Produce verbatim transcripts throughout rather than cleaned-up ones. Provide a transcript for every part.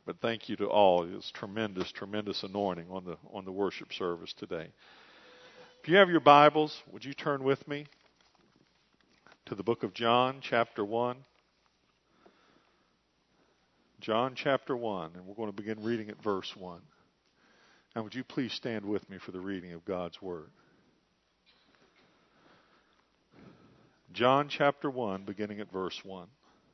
But thank you to all. It's tremendous, tremendous anointing on the on the worship service today. If you have your Bibles, would you turn with me to the book of John, chapter one? John chapter one, and we're going to begin reading at verse one. And would you please stand with me for the reading of God's Word? John chapter one, beginning at verse one.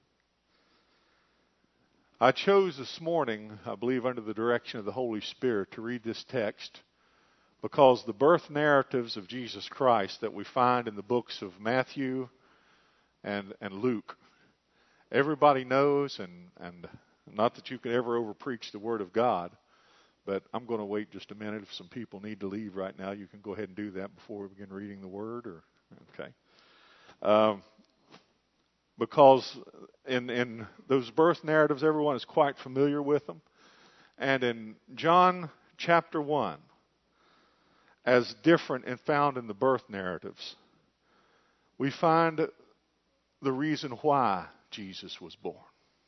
I chose this morning, I believe under the direction of the Holy Spirit, to read this text because the birth narratives of Jesus Christ that we find in the books of Matthew and, and Luke, everybody knows, and, and not that you could ever overpreach the Word of God, but I'm going to wait just a minute. If some people need to leave right now, you can go ahead and do that before we begin reading the Word. Or okay. Um, because in, in those birth narratives, everyone is quite familiar with them. And in John chapter one, as different and found in the birth narratives, we find the reason why Jesus was born.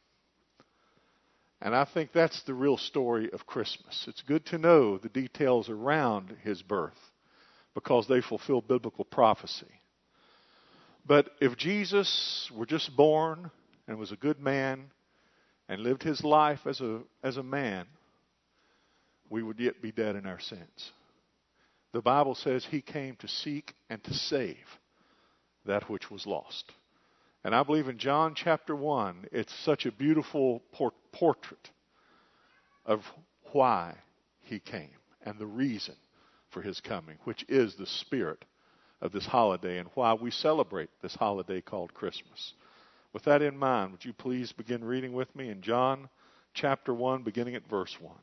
And I think that's the real story of Christmas. It's good to know the details around his birth because they fulfill biblical prophecy. But if Jesus were just born and was a good man and lived his life as a as a man, we would yet be dead in our sins. The Bible says he came to seek and to save that which was lost. And I believe in John chapter one, it's such a beautiful por- portrait of why he came and the reason for his coming, which is the spirit of this holiday and why we celebrate this holiday called Christmas. With that in mind, would you please begin reading with me in John chapter one, beginning at verse one.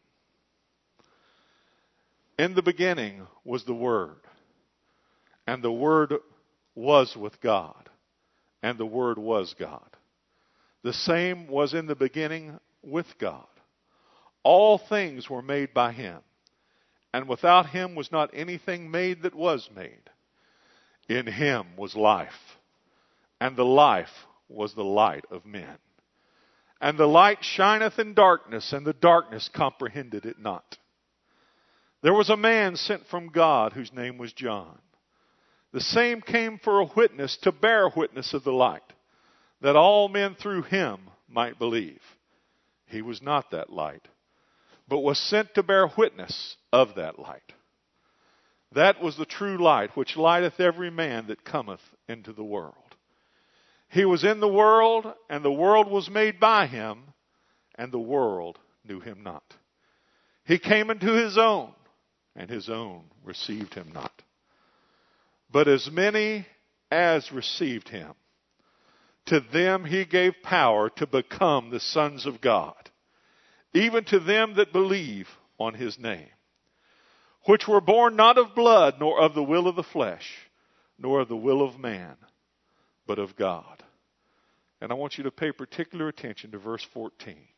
In the beginning was the Word, and the Word was with God, and the Word was God. The same was in the beginning with God. All things were made by him, and without him was not anything made that was made. In him was life, and the life was the light of men. And the light shineth in darkness, and the darkness comprehended it not. There was a man sent from God whose name was John. The same came for a witness to bear witness of the light, that all men through him might believe. He was not that light, but was sent to bear witness of that light. That was the true light, which lighteth every man that cometh into the world. He was in the world, and the world was made by him, and the world knew him not. He came into his own, and his own received him not. But as many as received him, to them he gave power to become the sons of God, even to them that believe on his name, which were born not of blood, nor of the will of the flesh, nor of the will of man, but of God. And I want you to pay particular attention to verse fourteen.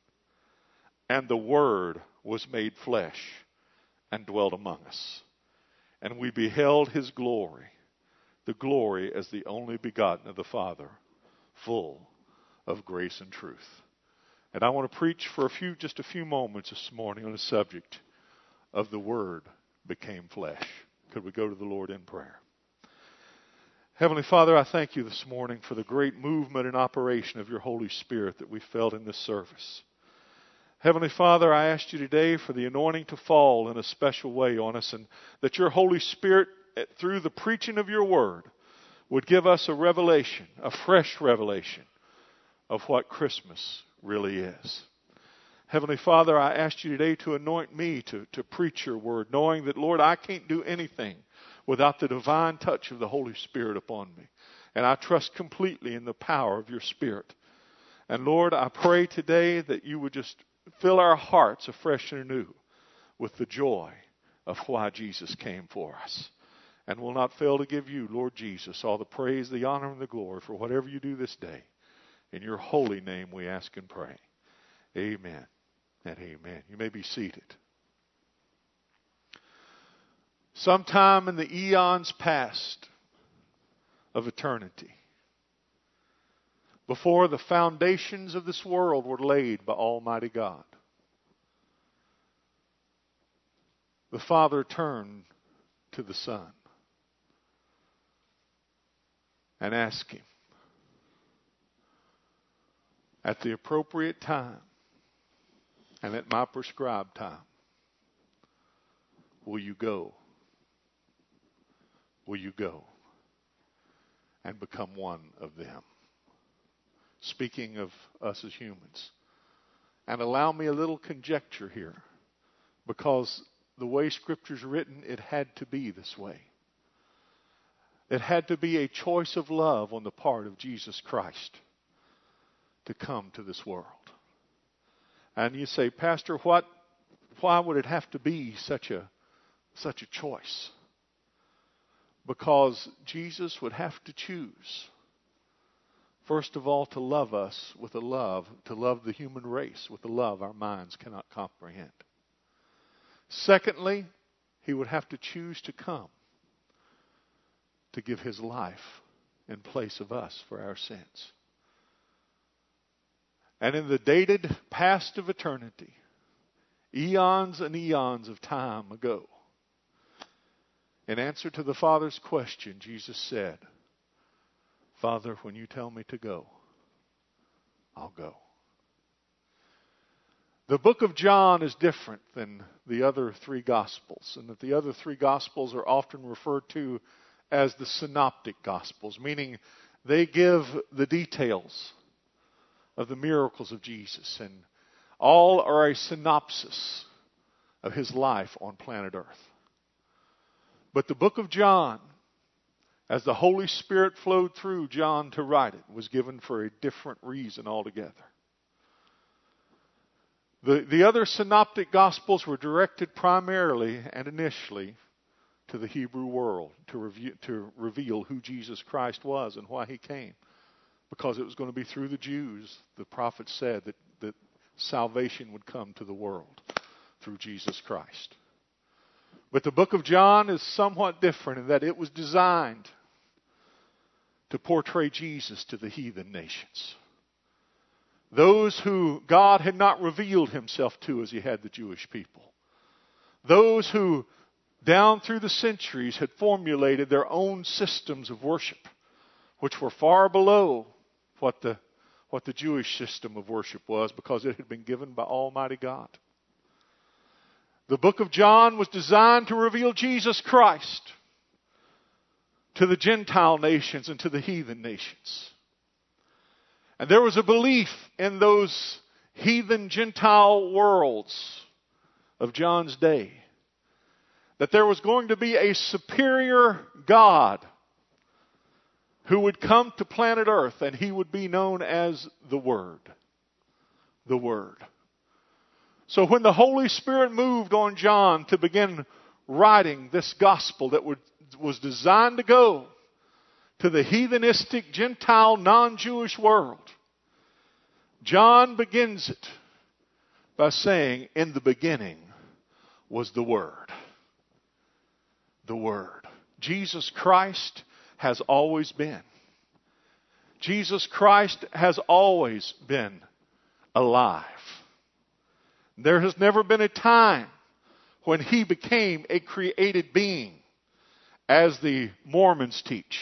And the Word was made flesh and dwelt among us. And we beheld his glory, the glory as the only begotten of the Father, full of grace and truth. And I want to preach for a few, just a few moments this morning on the subject of the Word became flesh. Could we go to the Lord in prayer? Heavenly Father, I thank you this morning for the great movement and operation of your Holy Spirit that we felt in this service. Heavenly Father, I ask you today for the anointing to fall in a special way on us, and that your Holy Spirit, through the preaching of your Word, would give us a revelation, a fresh revelation of what Christmas really is. Heavenly Father, I ask you today to anoint me to, to preach your word, knowing that, Lord, I can't do anything without the divine touch of the Holy Spirit upon me. And I trust completely in the power of your Spirit. And Lord, I pray today that you would just fill our hearts afresh and anew with the joy of why Jesus came for us. And will not fail to give you, Lord Jesus, all the praise, the honor, and the glory for whatever you do this day. In your holy name we ask and pray. Amen and amen. You may be seated. Sometime in the eons past of eternity, before the foundations of this world were laid by Almighty God, the Father turned to the Son and asked him, at the appropriate time and at my prescribed time, will you go? Will you go and become one of them? Speaking of us as humans. And allow me a little conjecture here, because the way Scripture's written, it had to be this way. It had to be a choice of love on the part of Jesus Christ to come to this world. And you say, Pastor, what? Why would it have to be such a such a choice? Because Jesus would have to choose, first of all, to love us with a love, to love the human race with a love our minds cannot comprehend. Secondly, he would have to choose to come to give his life in place of us for our sins. And in the dated past of eternity, eons and eons of time ago, in answer to the Father's question, Jesus said, Father, when you tell me to go, I'll go. The book of John is different than the other three Gospels, and that the other three Gospels are often referred to as the synoptic Gospels, meaning they give the details of the miracles of Jesus, and all are a synopsis of his life on planet Earth. But the book of John, as the Holy Spirit flowed through John to write it, was given for a different reason altogether. The, the other synoptic Gospels were directed primarily and initially to the Hebrew world, to, review, to reveal who Jesus Christ was and why he came. Because it was going to be through the Jews, the prophet said that, that salvation would come to the world through Jesus Christ. But the book of John is somewhat different in that it was designed to portray Jesus to the heathen nations. Those who God had not revealed himself to as he had the Jewish people. Those who, down through the centuries, had formulated their own systems of worship, which were far below what the, what the Jewish system of worship was, because it had been given by Almighty God. The book of John was designed to reveal Jesus Christ to the Gentile nations and to the heathen nations. And there was a belief in those heathen Gentile worlds of John's day that there was going to be a superior God who would come to planet Earth, and he would be known as the Word. The Word. So when the Holy Spirit moved on John to begin writing this gospel that would, was designed to go to the heathenistic, Gentile, non-Jewish world, John begins it by saying, in the beginning was the Word. The Word. Jesus Christ has always been. Jesus Christ has always been alive. There has never been a time when he became a created being, as the Mormons teach.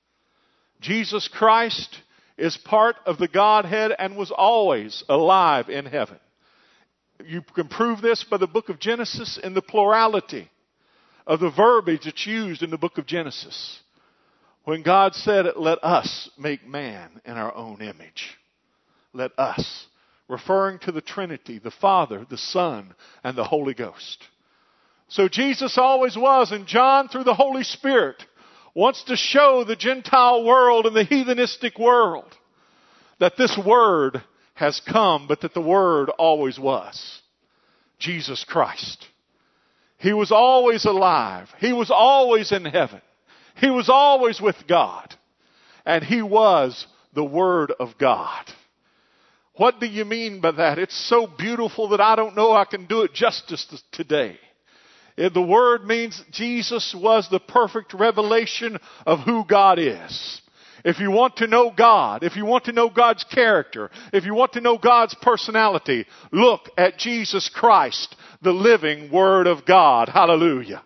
Jesus Christ is part of the Godhead and was always alive in heaven. You can prove this by the book of Genesis in the plurality of the verbiage that's used in the book of Genesis. When God said, let us make man in our own image. Let us. Referring to the Trinity, the Father, the Son, and the Holy Ghost. So Jesus always was, and John, through the Holy Spirit, wants to show the Gentile world and the heathenistic world that this Word has come, but that the Word always was. Jesus Christ. He was always alive. He was always in heaven. He was always with God. And he was the Word of God. What do you mean by that? It's so beautiful that I don't know I can do it justice today. The word means Jesus was the perfect revelation of who God is. If you want to know God, if you want to know God's character, if you want to know God's personality, look at Jesus Christ, the living Word of God. Hallelujah.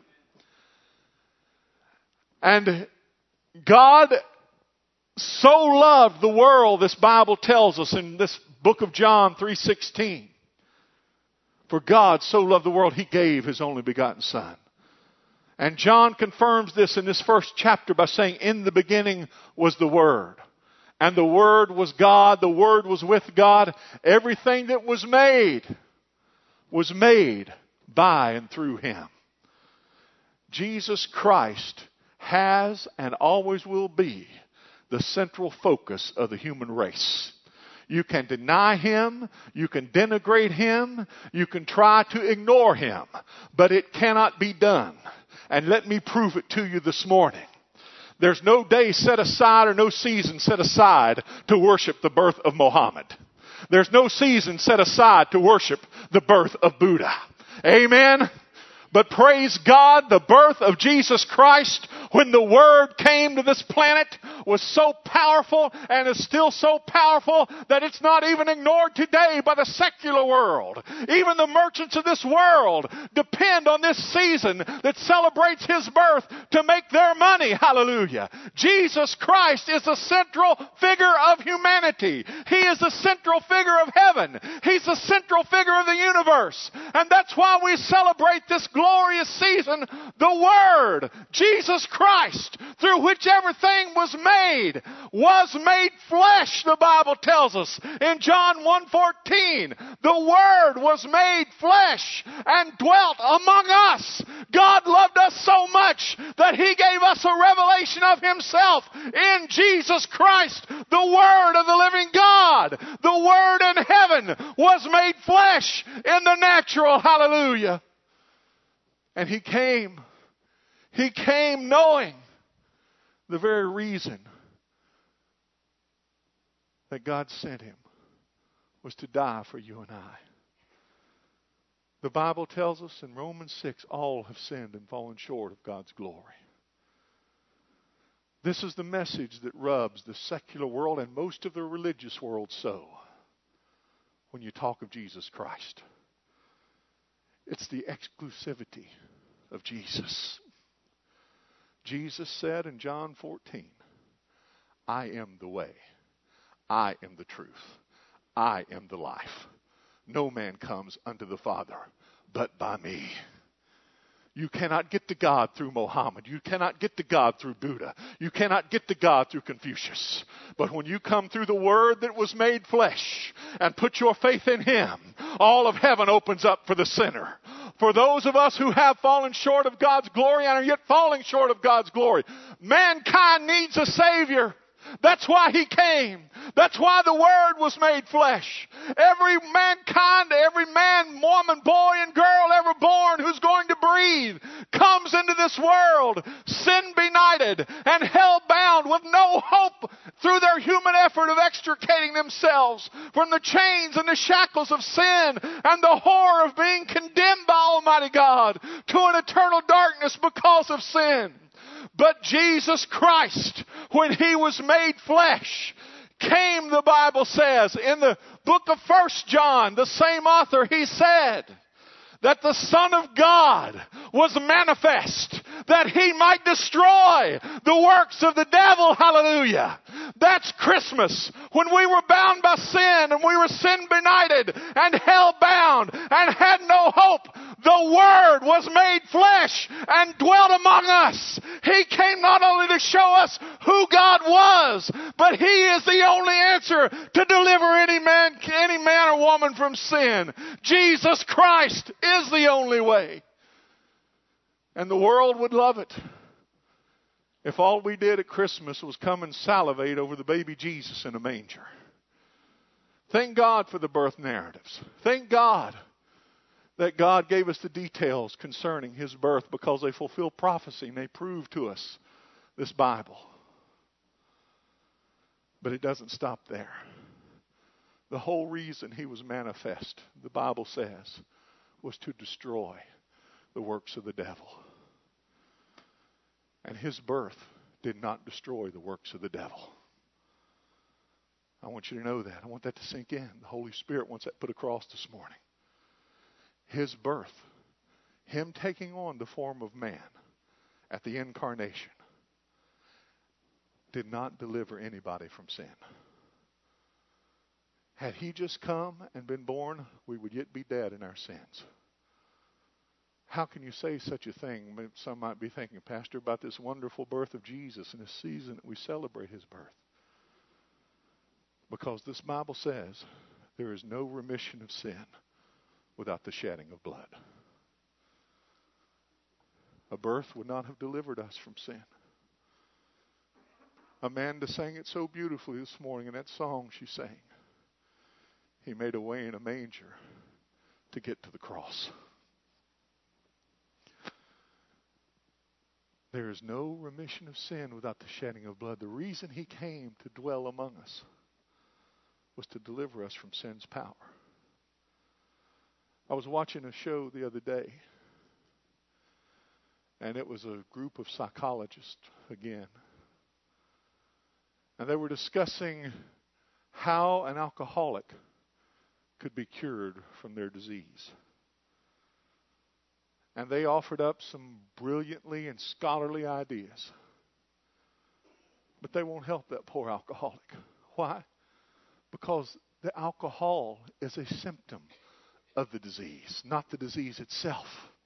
And God so loved the world, this Bible tells us in this book of John three sixteen. For God so loved the world, He gave His only begotten Son. And John confirms this in this first chapter by saying, in the beginning was the Word. And the Word was God. The Word was with God. Everything that was made was made by and through Him. Jesus Christ has and always will be the central focus of the human race. You can deny Him, you can denigrate Him, you can try to ignore Him, but it cannot be done. And let me prove it to you this morning. There's no day set aside or no season set aside to worship the birth of Muhammad. There's no season set aside to worship the birth of Buddha. Amen? But praise God, the birth of Jesus Christ, when the Word came to this planet, was so powerful and is still so powerful that it's not even ignored today by the secular world. Even the merchants of this world depend on this season that celebrates His birth to make their money. Hallelujah. Jesus Christ is the central figure of humanity. He is the central figure of heaven. He's the central figure of the universe. And that's why we celebrate this glorious season, the Word, Jesus Christ, through which everything was made, was made flesh, the Bible tells us in John one fourteen. The Word was made flesh and dwelt among us. God loved us so much that He gave us a revelation of Himself in Jesus Christ, the Word of the living God. The Word in heaven was made flesh in the natural. Hallelujah. And He came. He came knowing the very reason that God sent Him was to die for you and I. The Bible tells us in Romans six, all have sinned and fallen short of God's glory. This is the message that rubs the secular world and most of the religious world so when you talk of Jesus Christ. It's the exclusivity of Jesus. Jesus said in John fourteen, I am the way, I am the truth, I am the life. No man comes unto the Father but by me. You cannot get to God through Muhammad. You cannot get to God through Buddha. You cannot get to God through Confucius. But when you come through the Word that was made flesh and put your faith in Him, all of heaven opens up for the sinner. For those of us who have fallen short of God's glory and are yet falling short of God's glory, mankind needs a Savior. That's why He came. That's why the Word was made flesh. Every mankind, every man, woman, boy, and girl ever born who's going to breathe comes into this world sin benighted and hell bound with no hope through their human effort of extricating themselves from the chains and the shackles of sin and the horror of being condemned by Almighty God to an eternal darkness because of sin. But Jesus Christ, when He was made flesh, came, the Bible says, in the book of First John, the same author, he said that the Son of God was manifest, that He might destroy the works of the devil. Hallelujah. That's Christmas, when we were bound by sin and we were sin benighted and hell bound and had no hope. The Word was made flesh and dwelt among us. He came not only to show us who God was, but He is the only answer to deliver any man, any man or woman from sin. Jesus Christ is the only way. And the world would love it if all we did at Christmas was come and salivate over the baby Jesus in a manger. Thank God for the birth narratives. Thank God that God gave us the details concerning His birth, because they fulfill prophecy and they prove to us this Bible. But it doesn't stop there. The whole reason He was manifest, the Bible says, was to destroy the works of the devil. And His birth did not destroy the works of the devil. I want you to know that. I want that to sink in. The Holy Spirit wants that put across this morning. His birth, Him taking on the form of man at the incarnation, did not deliver anybody from sin. Had He just come and been born, we would yet be dead in our sins. How can you say such a thing? Some might be thinking, Pastor, about this wonderful birth of Jesus and this season that we celebrate His birth. Because this Bible says there is no remission of sin without the shedding of blood. A birth would not have delivered us from sin. Amanda sang it so beautifully this morning in that song she sang. He made a way in a manger to get to the cross. There is no remission of sin without the shedding of blood. The reason He came to dwell among us was to deliver us from sin's power. I was watching a show the other day, and it was a group of psychologists again. And they were discussing how an alcoholic could be cured from their disease. And they offered up some brilliantly and scholarly ideas. But they won't help that poor alcoholic. Why? Because the alcohol is a symptom of the disease, not the disease itself.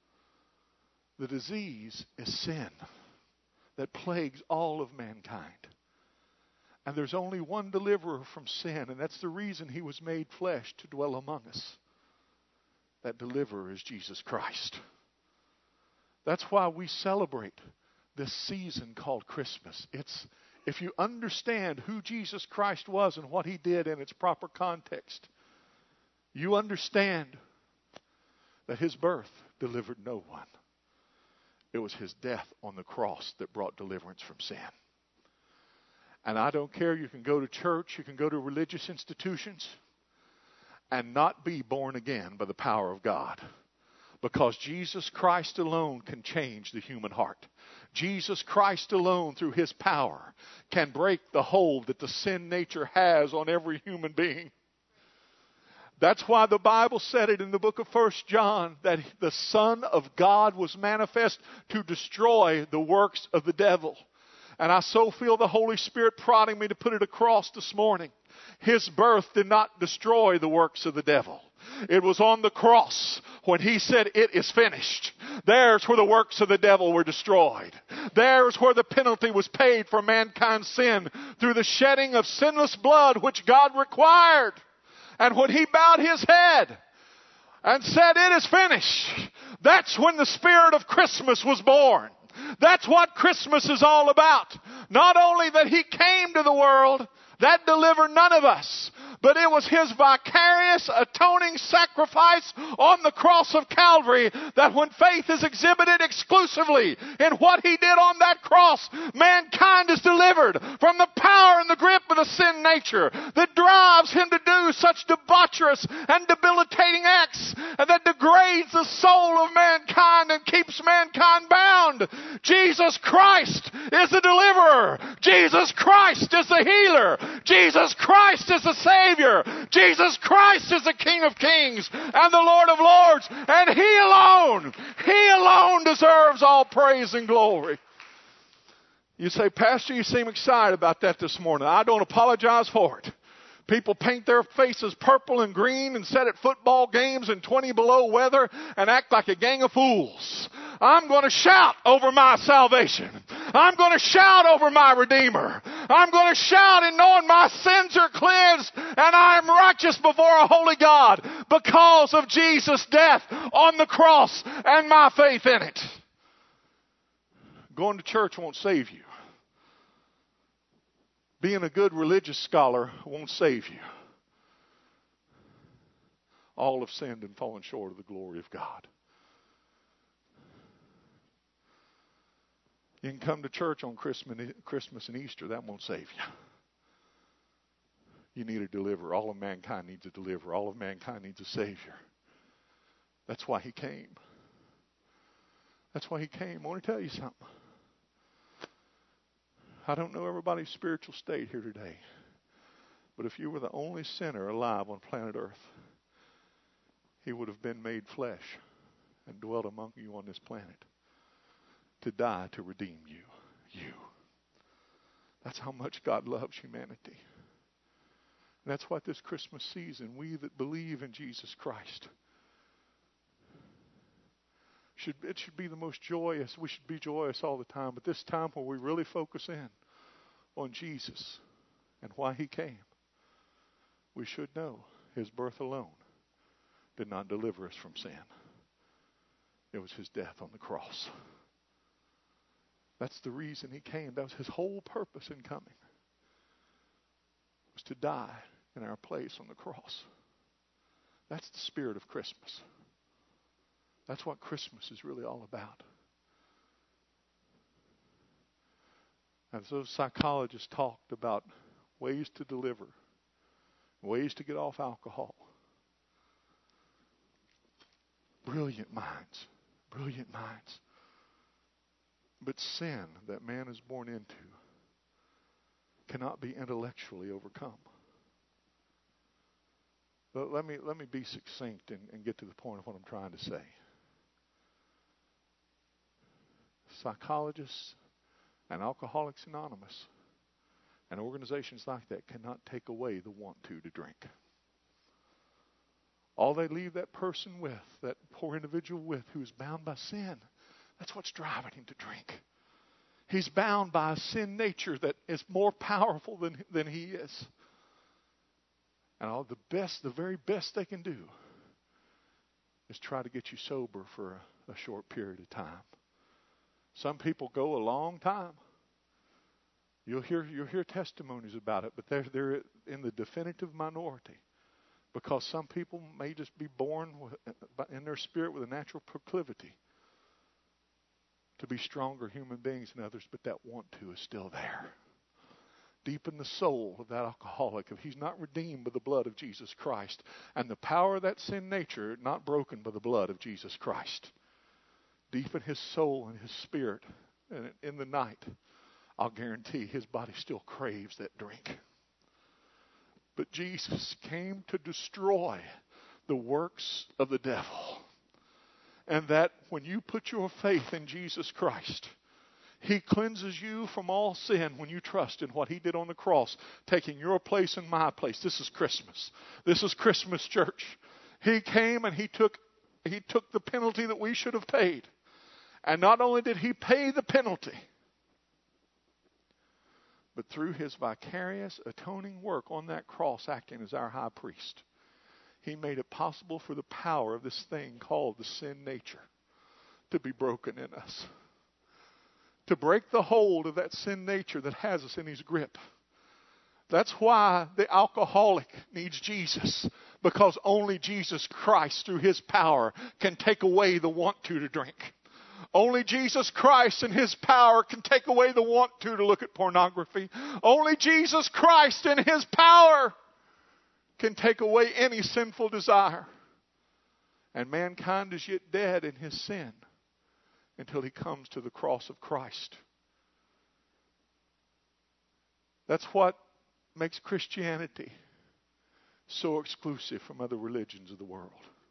The disease is sin that plagues all of mankind. And there's only one deliverer from sin, and that's the reason He was made flesh, to dwell among us. That deliverer is Jesus Christ. That's why we celebrate this season called Christmas. It's, if you understand who Jesus Christ was and what He did in its proper context, you understand that His birth delivered no one. It was His death on the cross that brought deliverance from sin. And I don't care, you can go to church, you can go to religious institutions and not be born again by the power of God. Because Jesus Christ alone can change the human heart. Jesus Christ alone, through His power, can break the hold that the sin nature has on every human being. That's why the Bible said it in the book of First John, that the Son of God was manifest to destroy the works of the devil. And I so feel the Holy Spirit prodding me to put it across this morning. His birth did not destroy the works of the devil. It was on the cross when He said, "It is finished." There's where the works of the devil were destroyed. There's where the penalty was paid for mankind's sin through the shedding of sinless blood which God required. And when He bowed His head and said, "It is finished," that's when the spirit of Christmas was born. That's what Christmas is all about. Not only that He came to the world, that delivered none of us, but it was His vicarious atoning sacrifice on the cross of Calvary that when faith is exhibited exclusively in what He did on that cross, mankind is delivered from the power and the grip of the sin nature that drives him to do such debaucherous and debilitating acts and that degrades the soul of mankind and keeps mankind bound. Jesus Christ is the deliverer. Jesus Christ is the healer. Jesus Christ is the Savior. Jesus Christ is the King of Kings and the Lord of Lords. And He alone, He alone deserves all praise and glory. You say, "Pastor, you seem excited about that this morning." I don't apologize for it. People paint their faces purple and green and sit at football games in twenty below weather and act like a gang of fools. I'm going to shout over my salvation. I'm going to shout over my Redeemer. I'm going to shout in knowing my sins are cleansed and I am righteous before a holy God because of Jesus' death on the cross and my faith in it. Going to church won't save you. Being a good religious scholar won't save you. All have sinned and fallen short of the glory of God. You can come to church on Christmas and Easter. That won't save you. You need a deliverer. All of mankind needs a deliverer. All of mankind needs a Savior. That's why He came. That's why He came. I want to tell you something. I don't know everybody's spiritual state here today. But if you were the only sinner alive on planet Earth, He would have been made flesh and dwelt among you on this planet to die to redeem you. You. That's how much God loves humanity. And that's what this Christmas season, we that believe in Jesus Christ, should it should be the most joyous. We should be joyous all the time. But this time where we really focus in on Jesus and why he came, we should know his birth alone did not deliver us from sin. It was his death on the cross. That's the reason he came. That was his whole purpose in coming. Was to die in our place on the cross. That's the spirit of Christmas. That's what Christmas is really all about. As those psychologists talked about ways to deliver, ways to get off alcohol. Brilliant minds. Brilliant minds. But sin that man is born into cannot be intellectually overcome. But let me let me be succinct and, and get to the point of what I'm trying to say. Psychologists and Alcoholics Anonymous and organizations like that cannot take away the want to to drink. All they leave that person with, that poor individual with, who is bound by sin, that's what's driving him to drink. He's bound by a sin nature that is more powerful than, than he is. And all the best, the very best they can do is try to get you sober for a, a short period of time. Some people go a long time. You'll hear you'll hear testimonies about it, but they're they're in the definitive minority, because some people may just be born with, in their spirit with a natural proclivity to be stronger human beings than others, but that want to is still there. Deep in the soul of that alcoholic, if he's not redeemed by the blood of Jesus Christ, and the power of that sin nature not broken by the blood of Jesus Christ, deep in his soul and his spirit, and in the night, I'll guarantee his body still craves that drink. But Jesus came to destroy the works of the devil. And that when you put your faith in Jesus Christ, he cleanses you from all sin when you trust in what he did on the cross, taking your place and my place. This is Christmas. This is Christmas, church. He came and he took, he took the penalty that we should have paid. And not only did he pay the penalty, but through his vicarious atoning work on that cross, acting as our high priest, he made it possible for the power of this thing called the sin nature to be broken in us. To break the hold of that sin nature that has us in his grip. That's why the alcoholic needs Jesus. Because only Jesus Christ, through his power, can take away the want to to drink. Only Jesus Christ and his power can take away the want to to look at pornography. Only Jesus Christ and his power can take away any sinful desire. And mankind is yet dead in his sin until he comes to the cross of Christ. That's what makes Christianity so exclusive from other religions of the world.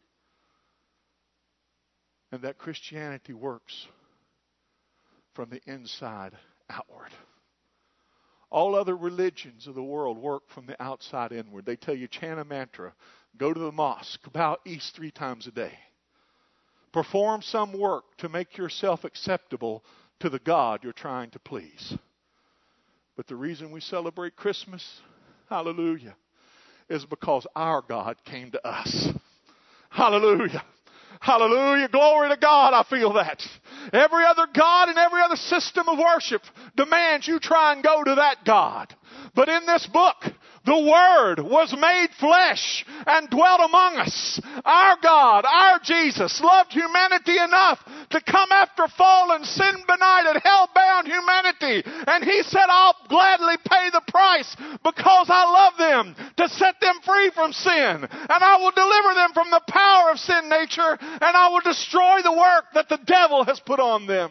And that Christianity works from the inside outward. All other religions of the world work from the outside inward. They tell you, chant a mantra, go to the mosque, bow east three times a day. Perform some work to make yourself acceptable to the God you're trying to please. But the reason we celebrate Christmas, hallelujah, is because our God came to us. Hallelujah. Hallelujah. Glory to God. I feel that. Every other God and every other system of worship demands you try and go to that God. But in this book, the Word was made flesh and dwelt among us. Our God, our Jesus, loved humanity enough to come after fallen, sin-benighted, hell-bound humanity. And He said, I'll gladly pay the price because I love them, to set them free from sin. And I will deliver them from the power of sin nature, and I will destroy the work that the devil has put on them.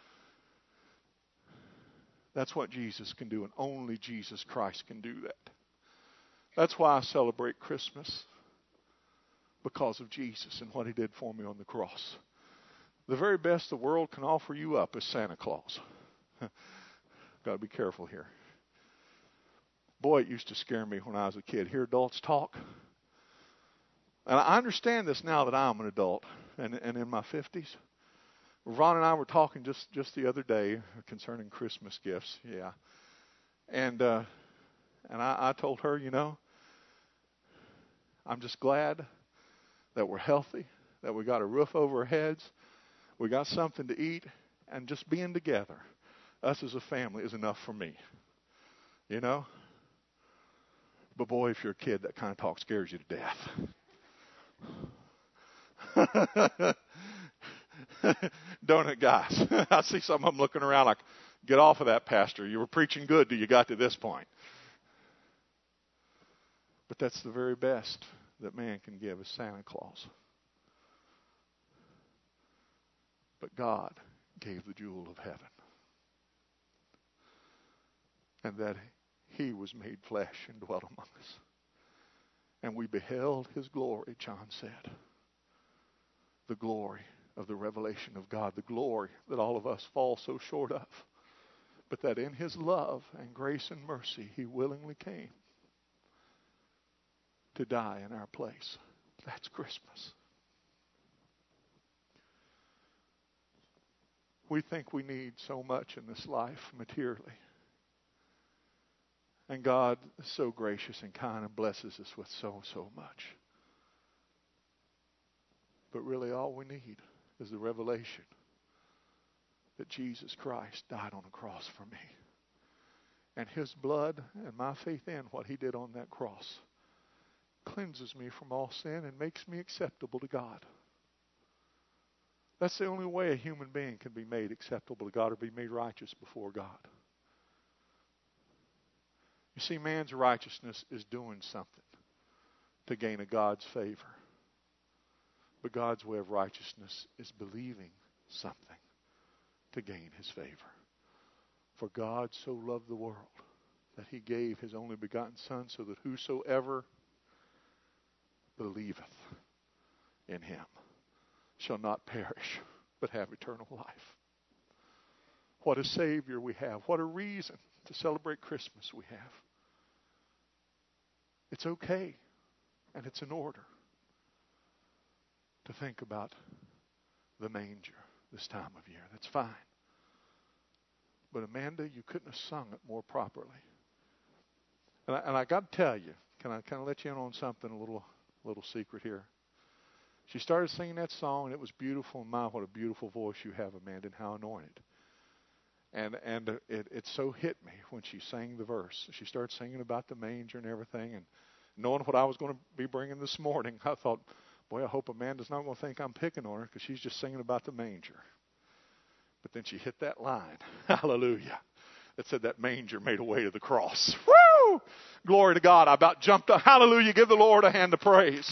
That's what Jesus can do, and only Jesus Christ can do that. That's why I celebrate Christmas. because of Jesus and what he did for me on the cross. The very best the world can offer you up is Santa Claus. Got to be careful here. Boy, it used to scare me when I was a kid. Hear adults talk. And I understand this now that I'm an adult and, and in my fifties. Ron and I were talking just, just the other day concerning Christmas gifts. Yeah. And uh, and I, I told her, you know, I'm just glad that we're healthy, that we got a roof over our heads, we got something to eat, and just being together, us as a family, is enough for me. You know? But boy, if you're a kid, that kind of talk scares you to death. Don't it, guys? I see some of them looking around like, get off of that, Pastor. You were preaching good till you got to this point. But that's the very best that man can give is Santa Claus. But God gave the jewel of heaven. And that he was made flesh and dwelt among us. And we beheld his glory, John said. The glory of the revelation of God. The glory that all of us fall so short of. But that in his love and grace and mercy, he willingly came to die in our place. That's Christmas. We think we need so much in this life materially. And God is so gracious and kind and blesses us with so, so much. But really all we need is the revelation that Jesus Christ died on a cross for me. And his blood and my faith in what he did on that cross cleanses me from all sin and makes me acceptable to God. That's the only way a human being can be made acceptable to God or be made righteous before God. You see, man's righteousness is doing something to gain a God's favor. But God's way of righteousness is believing something to gain his favor. For God so loved the world that he gave his only begotten Son, so that whosoever believeth in him shall not perish, but have eternal life. What a Savior we have. What a reason to celebrate Christmas we have. It's okay, and it's in order to think about the manger this time of year. That's fine. But Amanda, you couldn't have sung it more properly. And I, and I got to tell you, can I kind of let you in on something, a little, little secret here? She started singing that song, and it was beautiful. And my, what a beautiful voice you have, Amanda, and how anointed. And and it, it so hit me when she sang the verse. She started singing about the manger and everything. And knowing what I was going to be bringing this morning, I thought, boy, I hope Amanda's not going to think I'm picking on her because she's just singing about the manger. But then she hit that line, hallelujah, that said that manger made a way to the cross. Woo! Glory to God. I about jumped up. Hallelujah. Give the Lord a hand of praise.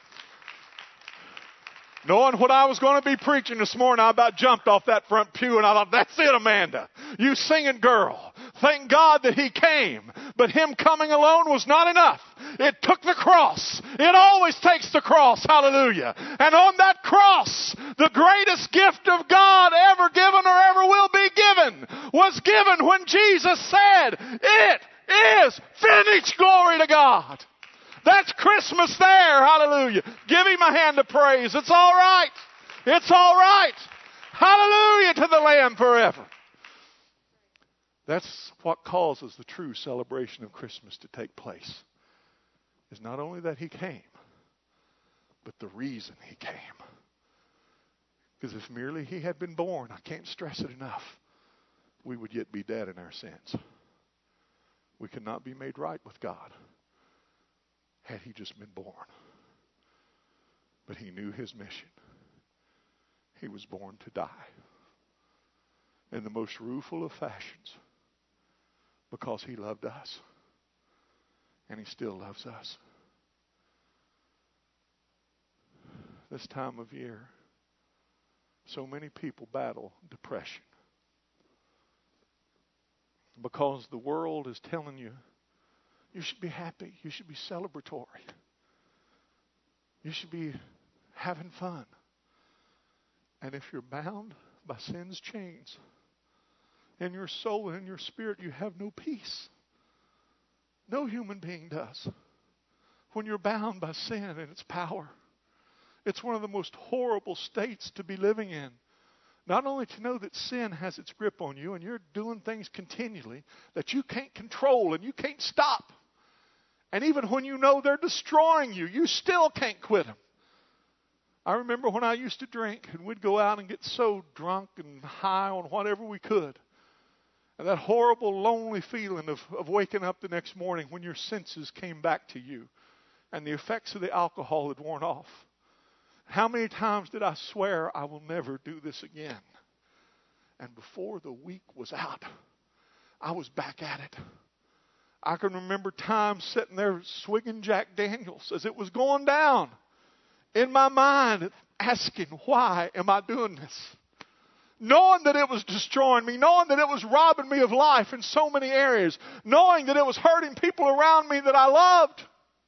Knowing what I was going to be preaching this morning, I about jumped off that front pew and I thought, that's it, Amanda. You singing girl. Thank God that he came. But him coming alone was not enough. It took the cross. It always takes the cross. Hallelujah. And on that cross, the greatest gift of God ever given or ever will be given was given when Jesus said, it is finished. Glory to God. That's Christmas there. Hallelujah. Give him a hand of praise. It's all right. It's all right. Hallelujah to the Lamb forever. That's what causes the true celebration of Christmas to take place. Is not only that he came, but the reason he came. Because if merely he had been born, I can't stress it enough, we would yet be dead in our sins. We could not be made right with God had he just been born. But he knew his mission. He was born to die in the most rueful of fashions because he loved us. And he still loves us. This time of year, so many people battle depression because the world is telling you, you should be happy. You should be celebratory. You should be having fun. And if you're bound by sin's chains, in your soul and in your spirit, you have no peace. No human being does. When you're bound by sin and its power, it's one of the most horrible states to be living in. Not only to know that sin has its grip on you and you're doing things continually that you can't control and you can't stop. And even when you know they're destroying you, you still can't quit them. I remember when I used to drink and we'd go out and get so drunk and high on whatever we could. And that horrible, lonely feeling of, of waking up the next morning when your senses came back to you and the effects of the alcohol had worn off. How many times did I swear I will never do this again? And before the week was out, I was back at it. I can remember times sitting there swigging Jack Daniels as it was going down in my mind, asking, why am I doing this? Knowing that it was destroying me, knowing that it was robbing me of life in so many areas, knowing that it was hurting people around me that I loved.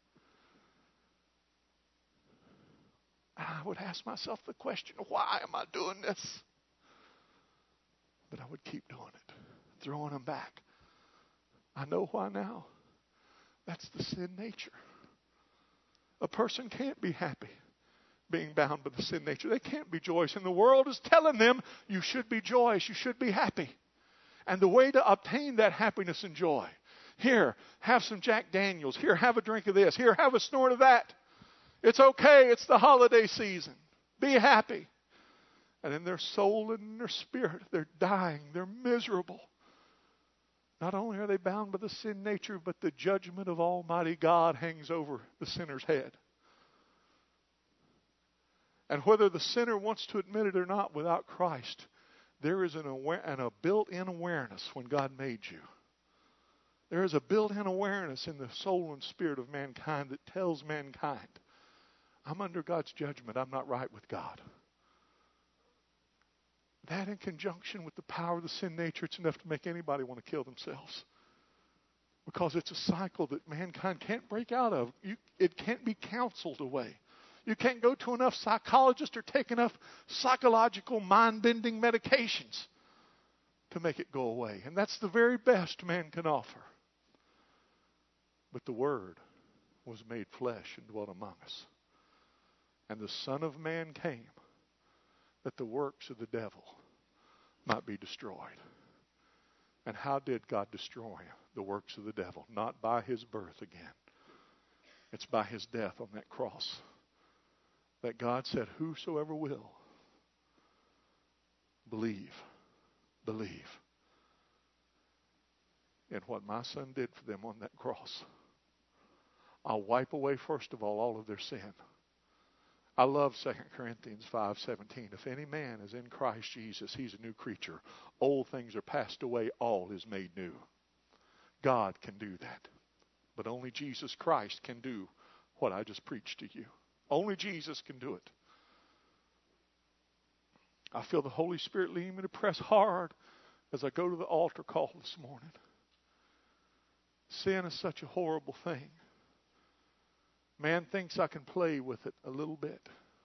And I would ask myself the question, why am I doing this? But I would keep doing it, throwing them back. I know why now. That's the sin nature. A person can't be happy being bound by the sin nature. They can't be joyous. And the world is telling them, you should be joyous, you should be happy. And the way to obtain that happiness and joy, here, have some Jack Daniels. Here, have a drink of this. Here, have a snort of that. It's okay, it's the holiday season. Be happy. And in their soul and in their spirit, they're dying, they're miserable. Not only are they bound by the sin nature, but the judgment of Almighty God hangs over the sinner's head. And whether the sinner wants to admit it or not, without Christ, there is an aware, and a built-in awareness when God made you. There is a built-in awareness in the soul and spirit of mankind that tells mankind, I'm under God's judgment. I'm not right with God. That in conjunction with the power of the sin nature, it's enough to make anybody want to kill themselves. Because it's a cycle that mankind can't break out of. You, it can't be counseled away. You can't go to enough psychologists or take enough psychological mind-bending medications to make it go away. And that's the very best man can offer. But the Word was made flesh and dwelt among us. And the Son of Man came that the works of the devil might be destroyed. And how did God destroy the works of the devil? Not by his birth again. It's by his death on that cross. That God said, whosoever will, believe, believe in what my Son did for them on that cross. I'll wipe away, first of all, all of their sin. I love Second Corinthians five seventeen. If any man is in Christ Jesus, he's a new creature. Old things are passed away, all is made new. God can do that. But only Jesus Christ can do what I just preached to you. Only Jesus can do it. I feel the Holy Spirit leading me to press hard as I go to the altar call this morning. Sin is such a horrible thing. Man thinks I can play with it a little bit.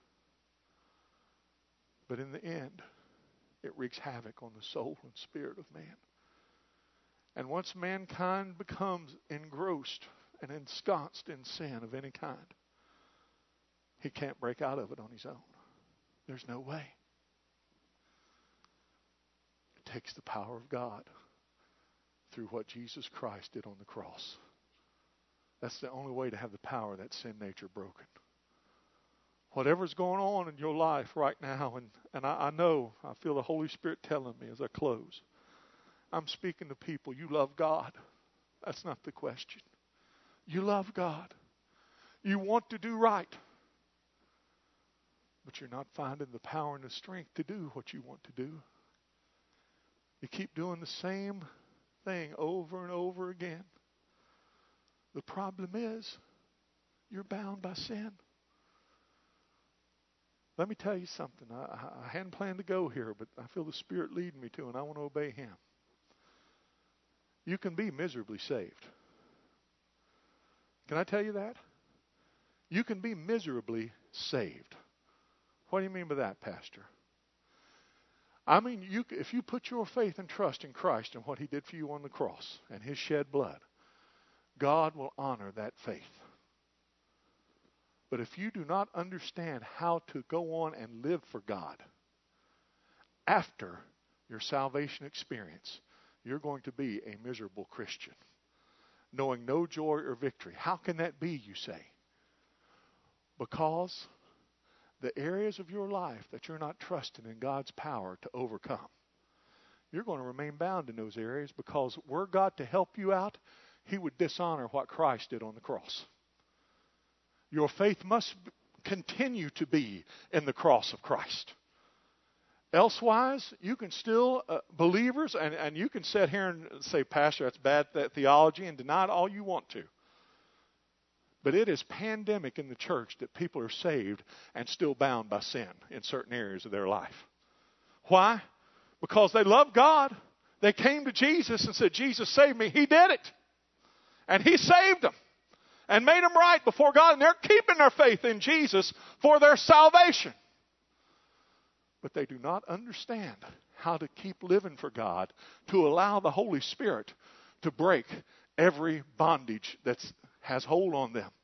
But in the end, it wreaks havoc on the soul and spirit of man. And once mankind becomes engrossed and ensconced in sin of any kind, he can't break out of it on his own. There's no way. It takes the power of God through what Jesus Christ did on the cross. That's the only way to have the power of that sin nature broken. Whatever's going on in your life right now, and, and I, I know, I feel the Holy Spirit telling me as I close, I'm speaking to people. You love God. That's not the question. You love God. You want to do right. But you're not finding the power and the strength to do what you want to do. You keep doing the same thing over and over again. The problem is, you're bound by sin. Let me tell you something. I, I hadn't planned to go here, but I feel the Spirit leading me to, and I want to obey Him. You can be miserably saved. Can I tell you that? You can be miserably saved. What do you mean by that, Pastor? I mean, you, if you put your faith and trust in Christ and what He did for you on the cross and His shed blood, God will honor that faith. But if you do not understand how to go on and live for God after your salvation experience, you're going to be a miserable Christian, knowing no joy or victory. How can that be, you say? Because the areas of your life that you're not trusting in God's power to overcome, you're going to remain bound in those areas, because were God to help you out, He would dishonor what Christ did on the cross. Your faith must continue to be in the cross of Christ. Elsewise, you can still, uh, believers, and, and you can sit here and say, Pastor, that's bad that theology, and deny it all you want to. But it is pandemic in the church that people are saved and still bound by sin in certain areas of their life. Why? Because they love God. They came to Jesus and said, Jesus, save me. He did it. And He saved them and made them right before God. And they're keeping their faith in Jesus for their salvation. But they do not understand how to keep living for God, to allow the Holy Spirit to break every bondage that has hold on them.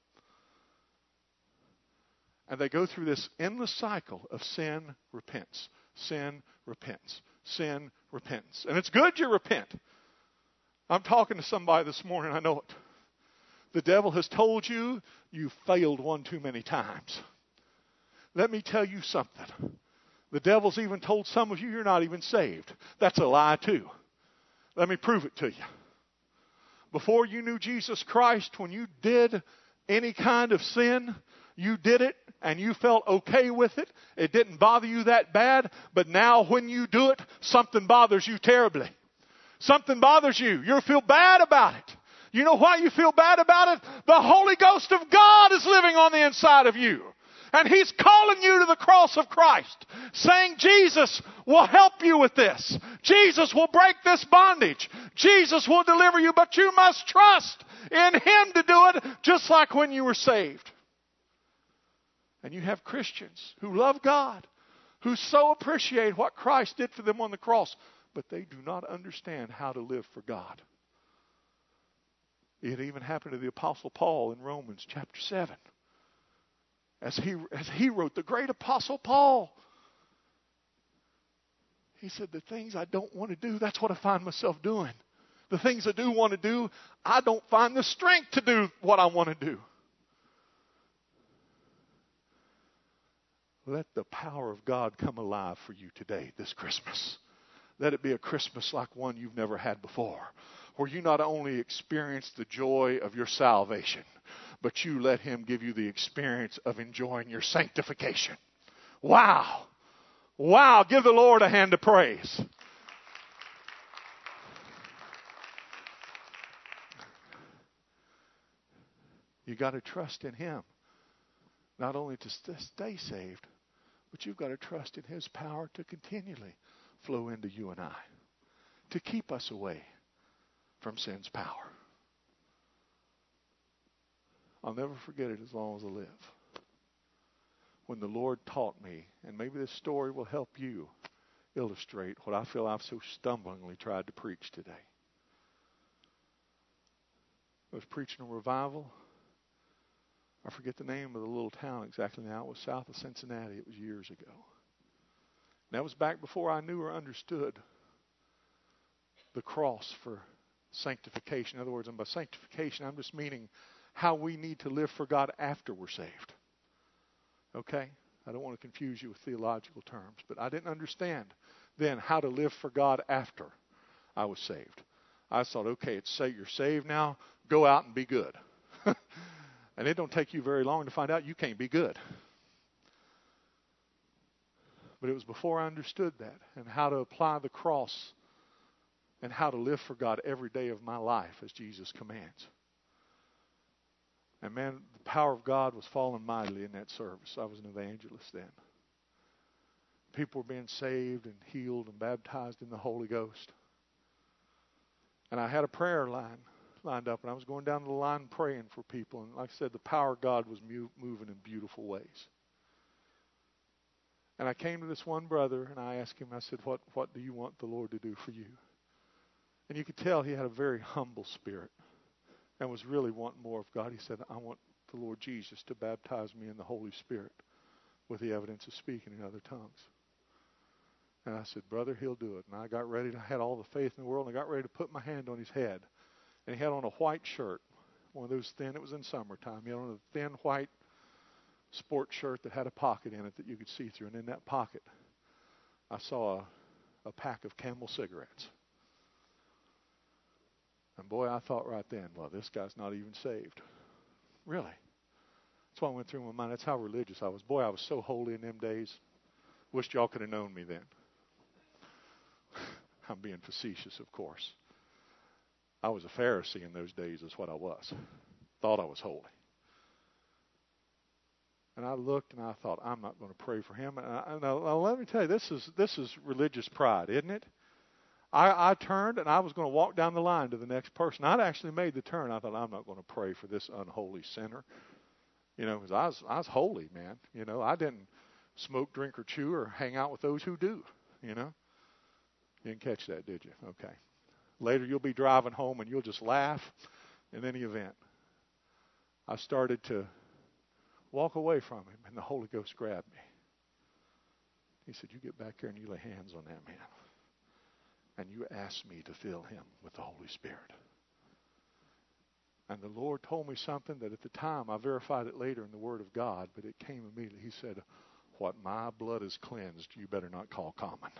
And they go through this endless cycle of sin, repents, sin, repents, sin, repentance. And it's good you repent. I'm talking to somebody this morning, I know it. The devil has told you you failed one too many times. Let me tell you something. The devil's even told some of you you're not even saved. That's a lie too. Let me prove it to you. Before you knew Jesus Christ, when you did any kind of sin, you did it and you felt okay with it. It didn't bother you that bad. But now when you do it, something bothers you terribly. Something bothers you. You feel bad about it. You know why you feel bad about it? The Holy Ghost of God is living on the inside of you. And He's calling you to the cross of Christ, saying Jesus will help you with this. Jesus will break this bondage. Jesus will deliver you, but you must trust in Him to do it, just like when you were saved. And you have Christians who love God, who so appreciate what Christ did for them on the cross, but they do not understand how to live for God. It even happened to the Apostle Paul in Romans chapter seven. As he, as he wrote, the great Apostle Paul, he said, the things I don't want to do, that's what I find myself doing. The things I do want to do, I don't find the strength to do what I want to do. Let the power of God come alive for you today, this Christmas. Let it be a Christmas like one you've never had before, where you not only experience the joy of your salvation, but you let Him give you the experience of enjoying your sanctification. Wow. Wow. Give the Lord a hand of praise. You got to trust in Him, not only to stay saved, but you've got to trust in His power to continually flow into you and I, to keep us away from sin's power. I'll never forget it as long as I live. When the Lord taught me, and maybe this story will help you illustrate what I feel I've so stumblingly tried to preach today. I was preaching a revival. I forget the name of the little town exactly now. It was south of Cincinnati. It was years ago. And that was back before I knew or understood the cross for sanctification. In other words, and by sanctification, I'm just meaning how we need to live for God after we're saved. Okay? I don't want to confuse you with theological terms, but I didn't understand then how to live for God after I was saved. I thought, okay, it's say you're saved now, go out and be good. And it don't take you very long to find out you can't be good. But it was before I understood that and how to apply the cross and how to live for God every day of my life as Jesus commands. And man, the power of God was falling mightily in that service. I was an evangelist then. People were being saved and healed and baptized in the Holy Ghost. And I had a prayer line lined up, and I was going down the line praying for people. And like I said, the power of God was mu- moving in beautiful ways. And I came to this one brother, and I asked him, I said, what, what do you want the Lord to do for you? And you could tell he had a very humble spirit and was really wanting more of God. He said, I want the Lord Jesus to baptize me in the Holy Spirit with the evidence of speaking in other tongues. And I said, brother, he'll do it. And I got ready. To, I had all the faith in the world, and I got ready to put my hand on his head. And he had on a white shirt, one of those thin, it was in summertime. He had on a thin white sport shirt that had a pocket in it that you could see through. And in that pocket, I saw a, a pack of Camel cigarettes. And boy, I thought right then, well, this guy's not even saved. Really? That's what went through my mind. That's how religious I was. Boy, I was so holy in them days. Wished y'all could have known me then. I'm being facetious, of course. I was a Pharisee in those days, is what I was. Thought I was holy. And I looked and I thought, I'm not going to pray for him. And I, now, now let me tell you, this is this is religious pride, isn't it? I, I turned and I was going to walk down the line to the next person. I'd actually made the turn. I thought, I'm not going to pray for this unholy sinner. You know, because I was, I was holy, man. You know, I didn't smoke, drink, or chew or hang out with those who do, you know. You didn't catch that, did you? Okay. Later you'll be driving home and you'll just laugh in any event. I started to walk away from him, and the Holy Ghost grabbed me. He said, you get back there and you lay hands on that man. And you ask me to fill him with the Holy Spirit. And the Lord told me something that at the time, I verified it later in the Word of God, but it came immediately. He said, what my blood has cleansed, you better not call common.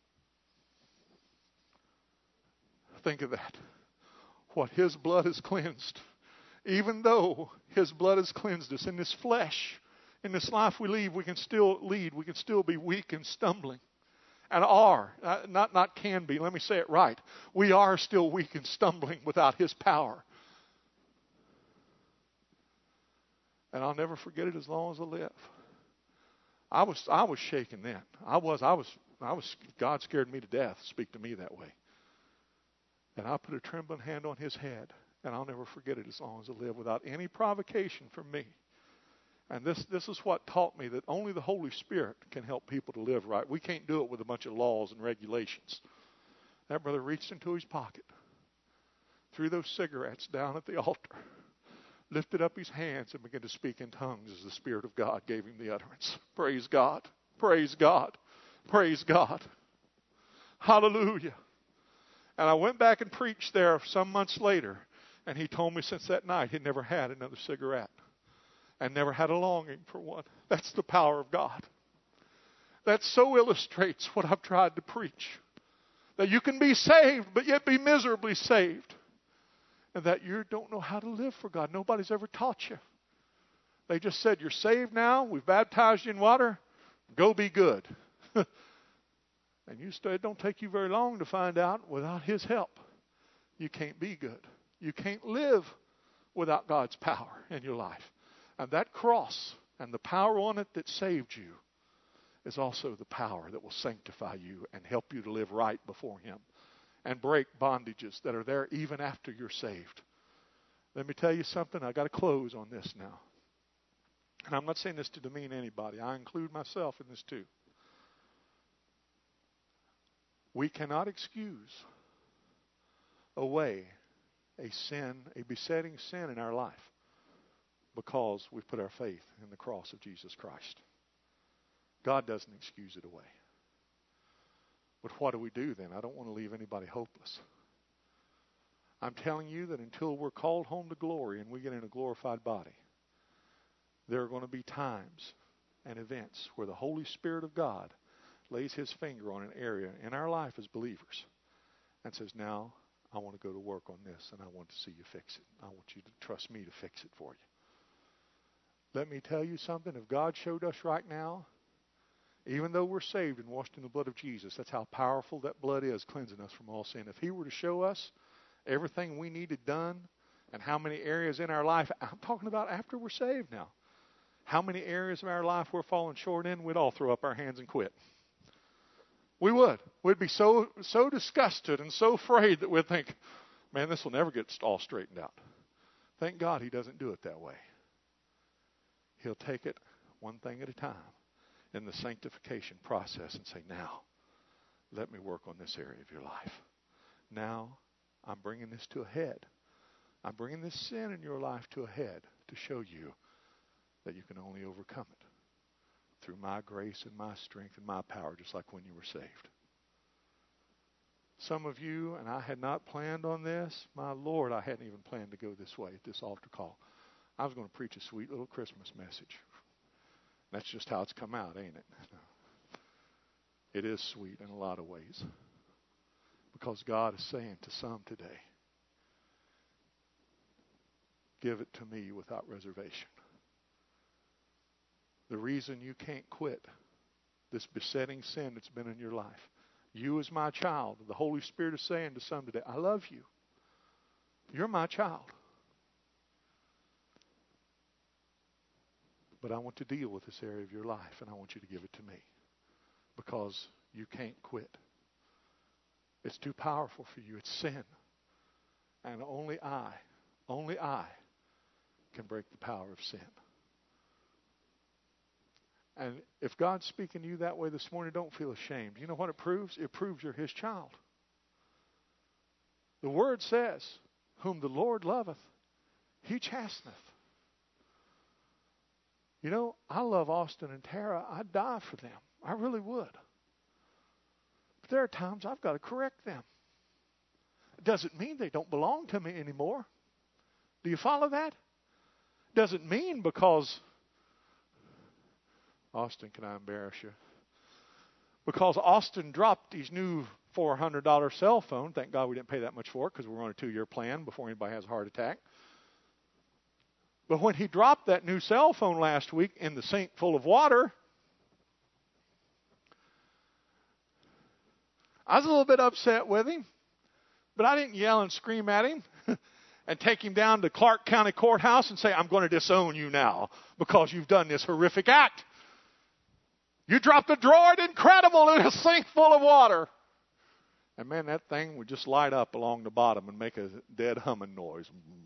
Think of that. What his blood has cleansed. Even though his blood has cleansed us in this flesh, in this life we lead, we can still lead. We can still be weak and stumbling. And are, uh, not, not can be, let me say it right. We are still weak and stumbling without his power. And I'll never forget it as long as I live. I was I was shaken then. I was I was I was God scared me to death. Speak to me that way. And I put a trembling hand on his head, and I'll never forget it as long as I live, without any provocation from me. And this this is what taught me that only the Holy Spirit can help people to live right. We can't do it with a bunch of laws and regulations. That brother reached into his pocket, threw those cigarettes down at the altar, lifted up his hands and began to speak in tongues as the Spirit of God gave him the utterance. Praise God. Praise God. Praise God. Hallelujah. And I went back and preached there some months later, and he told me since that night he'd never had another cigarette and never had a longing for one. That's the power of God. That so illustrates what I've tried to preach. That you can be saved, but yet be miserably saved. And that you don't know how to live for God. Nobody's ever taught you. They just said, you're saved now. We've baptized you in water. Go be good. And you stay, it don't take you very long to find out without his help, you can't be good. You can't live without God's power in your life. And that cross and the power on it that saved you is also the power that will sanctify you and help you to live right before him and break bondages that are there even after you're saved. Let me tell you something. I got to close on this now. And I'm not saying this to demean anybody. I include myself in this too. We cannot excuse away a sin, a besetting sin in our life because we've put our faith in the cross of Jesus Christ. God doesn't excuse it away. But what do we do then? I don't want to leave anybody hopeless. I'm telling you that until we're called home to glory and we get in a glorified body, there are going to be times and events where the Holy Spirit of God lays his finger on an area in our life as believers and says, now I want to go to work on this and I want to see you fix it. I want you to trust me to fix it for you. Let me tell you something. If God showed us right now, even though we're saved and washed in the blood of Jesus, that's how powerful that blood is, cleansing us from all sin. If he were to show us everything we needed done and how many areas in our life, I'm talking about after we're saved now, how many areas of our life we're falling short in, we'd all throw up our hands and quit. We would. We'd be so so disgusted and so afraid that we'd think, man, this will never get all straightened out. Thank God he doesn't do it that way. He'll take it one thing at a time. in the sanctification process and say, now, let me work on this area of your life. Now, I'm bringing this to a head. I'm bringing this sin in your life to a head to show you that you can only overcome it through my grace and my strength and my power, just like when you were saved. Some of you, and I had not planned on this, my Lord, I hadn't even planned to go this way at this altar call. I was going to preach a sweet little Christmas message. That's just how it's come out, ain't it? It is sweet in a lot of ways. Because God is saying to some today, give it to me without reservation. The reason you can't quit this besetting sin that's been in your life, you as my child, the Holy Spirit is saying to some today, I love you. You're my child. But I want to deal with this area of your life, and I want you to give it to me. Because you can't quit. It's too powerful for you. It's sin. And only I, only I can break the power of sin. And if God's speaking to you that way this morning, don't feel ashamed. You know what it proves? It proves you're His child. The Word says, whom the Lord loveth, He chasteneth. You know, I love Austin and Tara. I'd die for them. I really would. But there are times I've got to correct them. It doesn't mean they don't belong to me anymore. Do you follow that? Doesn't mean because, Austin, can I embarrass you? Because Austin dropped his new four hundred dollars cell phone. Thank God we didn't pay that much for it because we're on a two-year plan before anybody has a heart attack. But when he dropped that new cell phone last week in the sink full of water, I was a little bit upset with him, but I didn't yell and scream at him and take him down to Clark County Courthouse and say, I'm going to disown you now because you've done this horrific act. You dropped a droid incredible in a sink full of water. And man, that thing would just light up along the bottom and make a dead humming noise.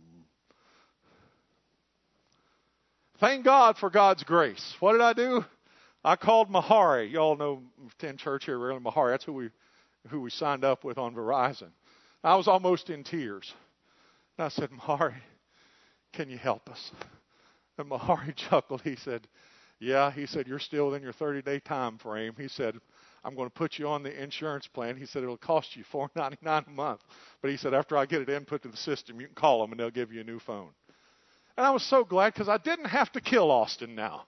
Thank God for God's grace. What did I do? I called Mahari. You all know in church here, really, Mahari. That's who we who we signed up with on Verizon. I was almost in tears. And I said, Mahari, can you help us? And Mahari chuckled. He said, yeah. He said, you're still within your thirty-day time frame. He said, I'm going to put you on the insurance plan. He said, it'll cost you four dollars and ninety-nine cents a month. But he said, after I get it input to the system, you can call them and they'll give you a new phone. And I was so glad because I didn't have to kill Austin now.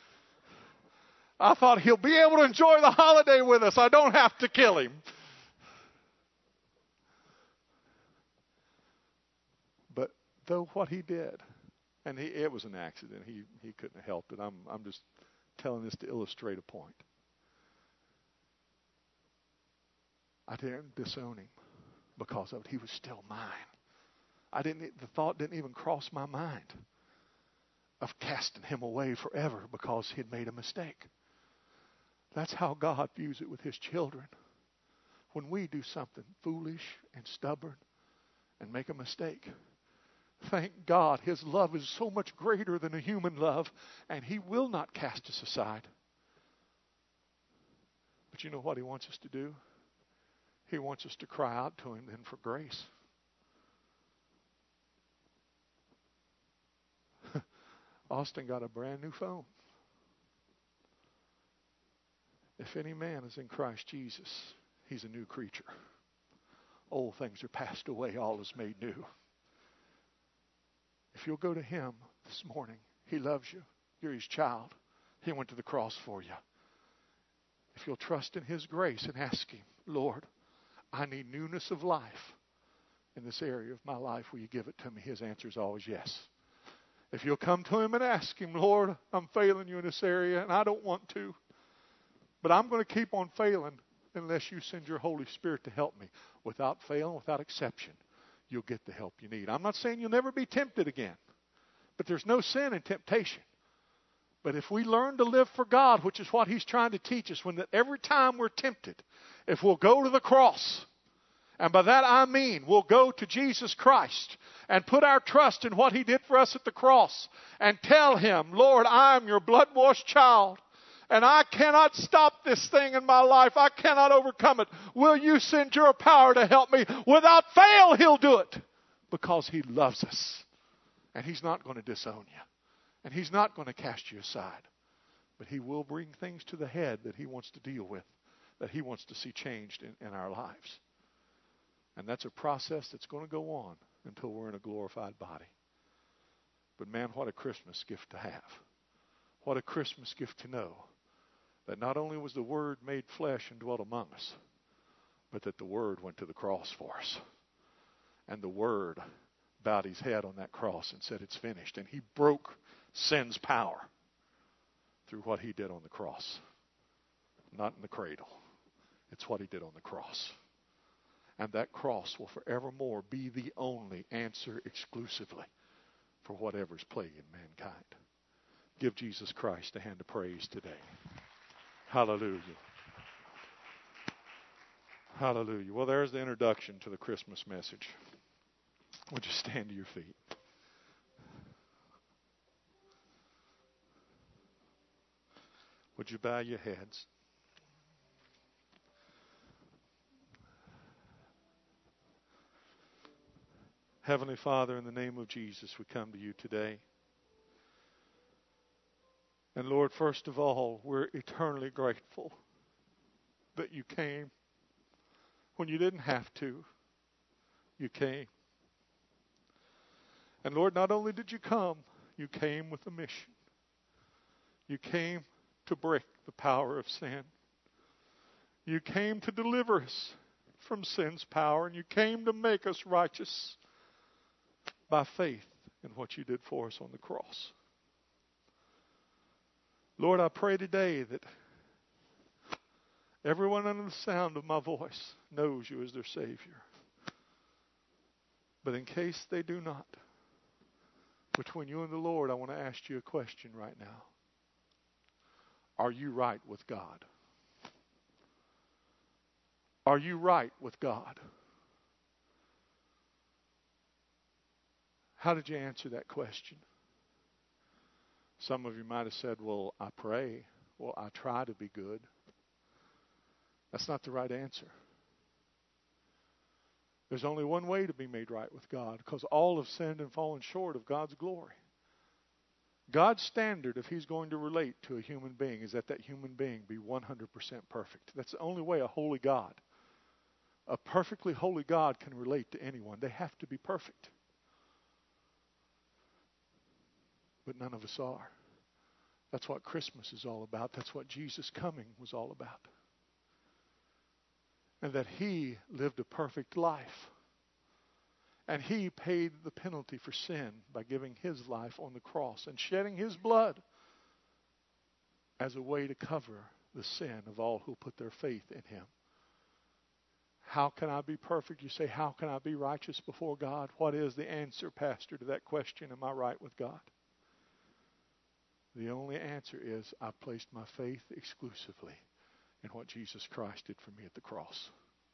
I thought he'll be able to enjoy the holiday with us. I don't have to kill him. But though what he did, and he, it was an accident. He he couldn't have helped it. I'm I'm just telling this to illustrate a point. I didn't disown him because of it. He was still mine. I didn't. The thought didn't even cross my mind of casting him away forever because he'd made a mistake. That's how God views it with His children. When we do something foolish and stubborn and make a mistake, thank God His love is so much greater than a human love, and He will not cast us aside. But you know what He wants us to do? He wants us to cry out to Him then for grace. Austin got a brand new phone. If any man is in Christ Jesus, he's a new creature. Old things are passed away, all is made new. If you'll go to Him this morning, He loves you. You're His child. He went to the cross for you. If you'll trust in His grace and ask Him, Lord, I need newness of life in this area of my life. Will you give it to me? His answer is always yes. If you'll come to Him and ask Him, Lord, I'm failing you in this area and I don't want to, but I'm going to keep on failing unless you send your Holy Spirit to help me. Without fail, without exception, you'll get the help you need. I'm not saying you'll never be tempted again, but there's no sin in temptation. But if we learn to live for God, which is what He's trying to teach us, when that every time we're tempted, if we'll go to the cross, and by that I mean we'll go to Jesus Christ and put our trust in what He did for us at the cross and tell Him, Lord, I'm your blood-washed child, and I cannot stop this thing in my life. I cannot overcome it. Will you send your power to help me? Without fail, He'll do it because He loves us. And He's not going to disown you. And He's not going to cast you aside. But He will bring things to the head that He wants to deal with, that He wants to see changed in, in our lives. And that's a process that's going to go on until we're in a glorified body. But man, what a Christmas gift to have. What a Christmas gift to know that not only was the Word made flesh and dwelt among us, but that the Word went to the cross for us. And the Word bowed His head on that cross and said, it's finished. And He broke sin's power through what He did on the cross. Not in the cradle. It's what He did on the cross. And that cross will forevermore be the only answer exclusively for whatever's plaguing mankind. Give Jesus Christ a hand of praise today. Hallelujah. Hallelujah. Well, there's the introduction to the Christmas message. Would you stand to your feet? Would you bow your heads? Heavenly Father, in the name of Jesus, we come to you today. And Lord, first of all, we're eternally grateful that you came when you didn't have to. You came. And Lord, not only did you come, you came with a mission. You came to break the power of sin. You came to deliver us from sin's power, and you came to make us righteous by faith in what you did for us on the cross. Lord, I pray today that everyone under the sound of my voice knows you as their Savior. But in case they do not, between you and the Lord, I want to ask you a question right now. Are you right with God? Are you right with God? How did you answer that question? Some of you might have said, well, I pray. Well, I try to be good. That's not the right answer. There's only one way to be made right with God, because all have sinned and fallen short of God's glory. God's standard, if He's going to relate to a human being, is that that human being be one hundred percent perfect. That's the only way a holy God, a perfectly holy God, can relate to anyone. They have to be perfect. But none of us are. That's what Christmas is all about. That's what Jesus' coming was all about. And that He lived a perfect life. And He paid the penalty for sin by giving His life on the cross and shedding His blood as a way to cover the sin of all who put their faith in Him. How can I be perfect? You say, how can I be righteous before God? What is the answer, Pastor, to that question? Am I right with God? The only answer is I've placed my faith exclusively in what Jesus Christ did for me at the cross.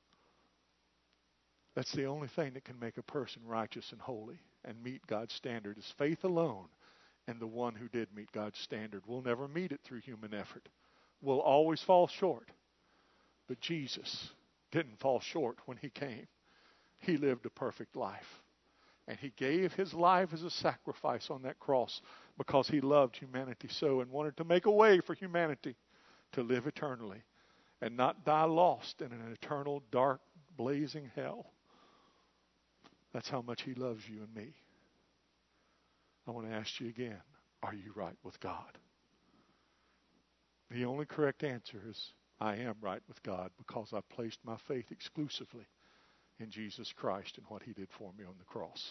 That's the only thing that can make a person righteous and holy and meet God's standard, is faith alone in the one who did meet God's standard. We'll never meet it through human effort. We'll always fall short. But Jesus didn't fall short when He came. He lived a perfect life. And He gave His life as a sacrifice on that cross because He loved humanity so and wanted to make a way for humanity to live eternally and not die lost in an eternal, dark, blazing hell. That's how much He loves you and me. I want to ask you again, are you right with God? The only correct answer is, I am right with God because I placed my faith exclusively in Jesus Christ and what He did for me on the cross.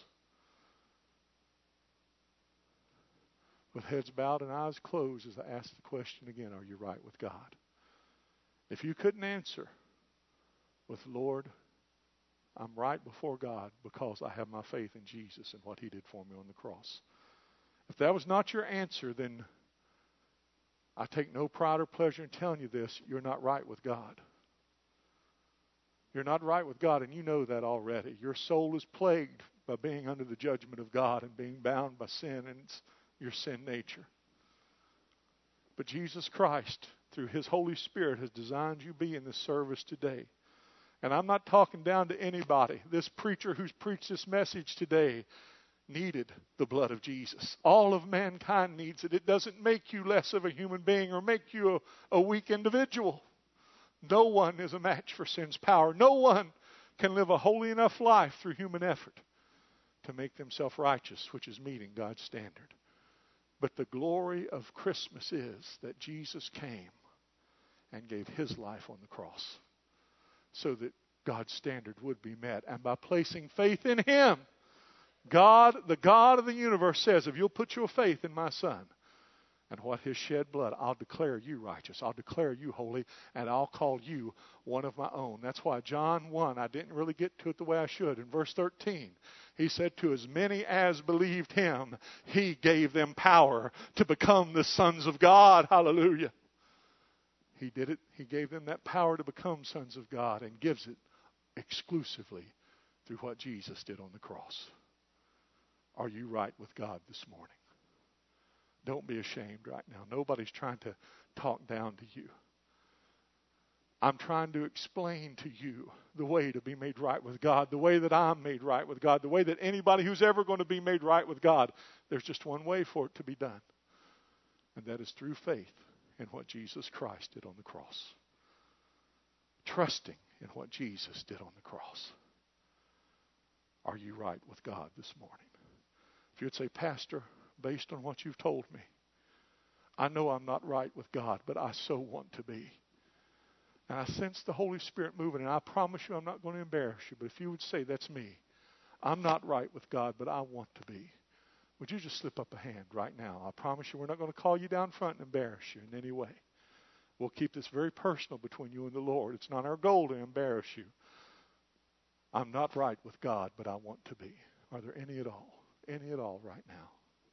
With heads bowed and eyes closed as I ask the question again, are you right with God? If you couldn't answer with, Lord, I'm right before God because I have my faith in Jesus and what He did for me on the cross. If that was not your answer, then I take no pride or pleasure in telling you this, you're not right with God. You're not right with God, and you know that already. Your soul is plagued by being under the judgment of God and being bound by sin and your sin nature. But Jesus Christ, through His Holy Spirit, has designed you to be in this service today. And I'm not talking down to anybody. This preacher who's preached this message today needed the blood of Jesus. All of mankind needs it. It doesn't make you less of a human being or make you a, a weak individual. No one is a match for sin's power. No one can live a holy enough life through human effort to make themselves righteous, which is meeting God's standard. But the glory of Christmas is that Jesus came and gave His life on the cross so that God's standard would be met. And by placing faith in Him, God, the God of the universe, says, if you'll put your faith in my Son and what His shed blood, I'll declare you righteous. I'll declare you holy, and I'll call you one of my own. That's why John one, I didn't really get to it the way I should. In verse thirteen, he said, to as many as believed Him, He gave them power to become the sons of God. Hallelujah. He did it. He gave them that power to become sons of God and gives it exclusively through what Jesus did on the cross. Are you right with God this morning? Don't be ashamed right now. Nobody's trying to talk down to you. I'm trying to explain to you the way to be made right with God, the way that I'm made right with God, the way that anybody who's ever going to be made right with God, there's just one way for it to be done. And that is through faith in what Jesus Christ did on the cross. Trusting in what Jesus did on the cross. Are you right with God this morning? If you'd say, Pastor, based on what you've told me, I know I'm not right with God, but I so want to be. And I sense the Holy Spirit moving, and I promise you I'm not going to embarrass you, but if you would say, that's me. I'm not right with God, but I want to be. Would you just slip up a hand right now? I promise you we're not going to call you down front and embarrass you in any way. We'll keep this very personal between you and the Lord. It's not our goal to embarrass you. I'm not right with God, but I want to be. Are there any at all? Any at all right now?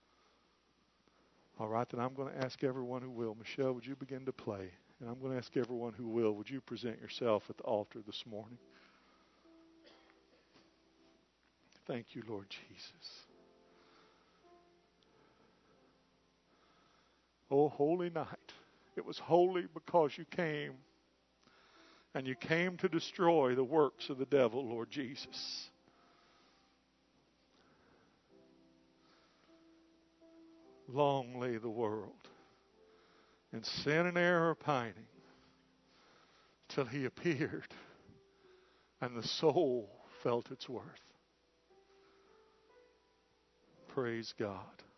All right, then I'm going to ask everyone who will. Michelle, would you begin to play? And I'm going to ask everyone who will, would you present yourself at the altar this morning? Thank you, Lord Jesus. Oh, holy night. It was holy because you came. And you came to destroy the works of the devil, Lord Jesus. Long lay the world in sin and error pining till He appeared and the soul felt its worth. Praise God.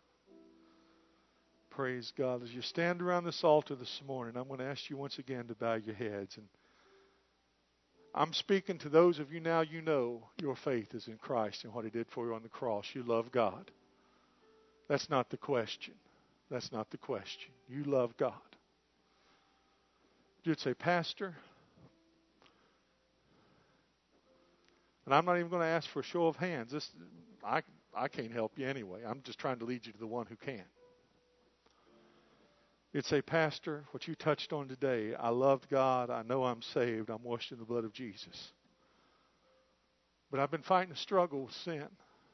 Praise God. As you stand around this altar this morning, I'm going to ask you once again to bow your heads. And I'm speaking to those of you now, you know your faith is in Christ and what He did for you on the cross. You love God. That's not the question. That's not the question. You love God. You'd say, Pastor, and I'm not even going to ask for a show of hands. This, I, I can't help you anyway. I'm just trying to lead you to the one who can. You'd say, Pastor, what you touched on today, I loved God. I know I'm saved. I'm washed in the blood of Jesus. But I've been fighting a struggle with sin.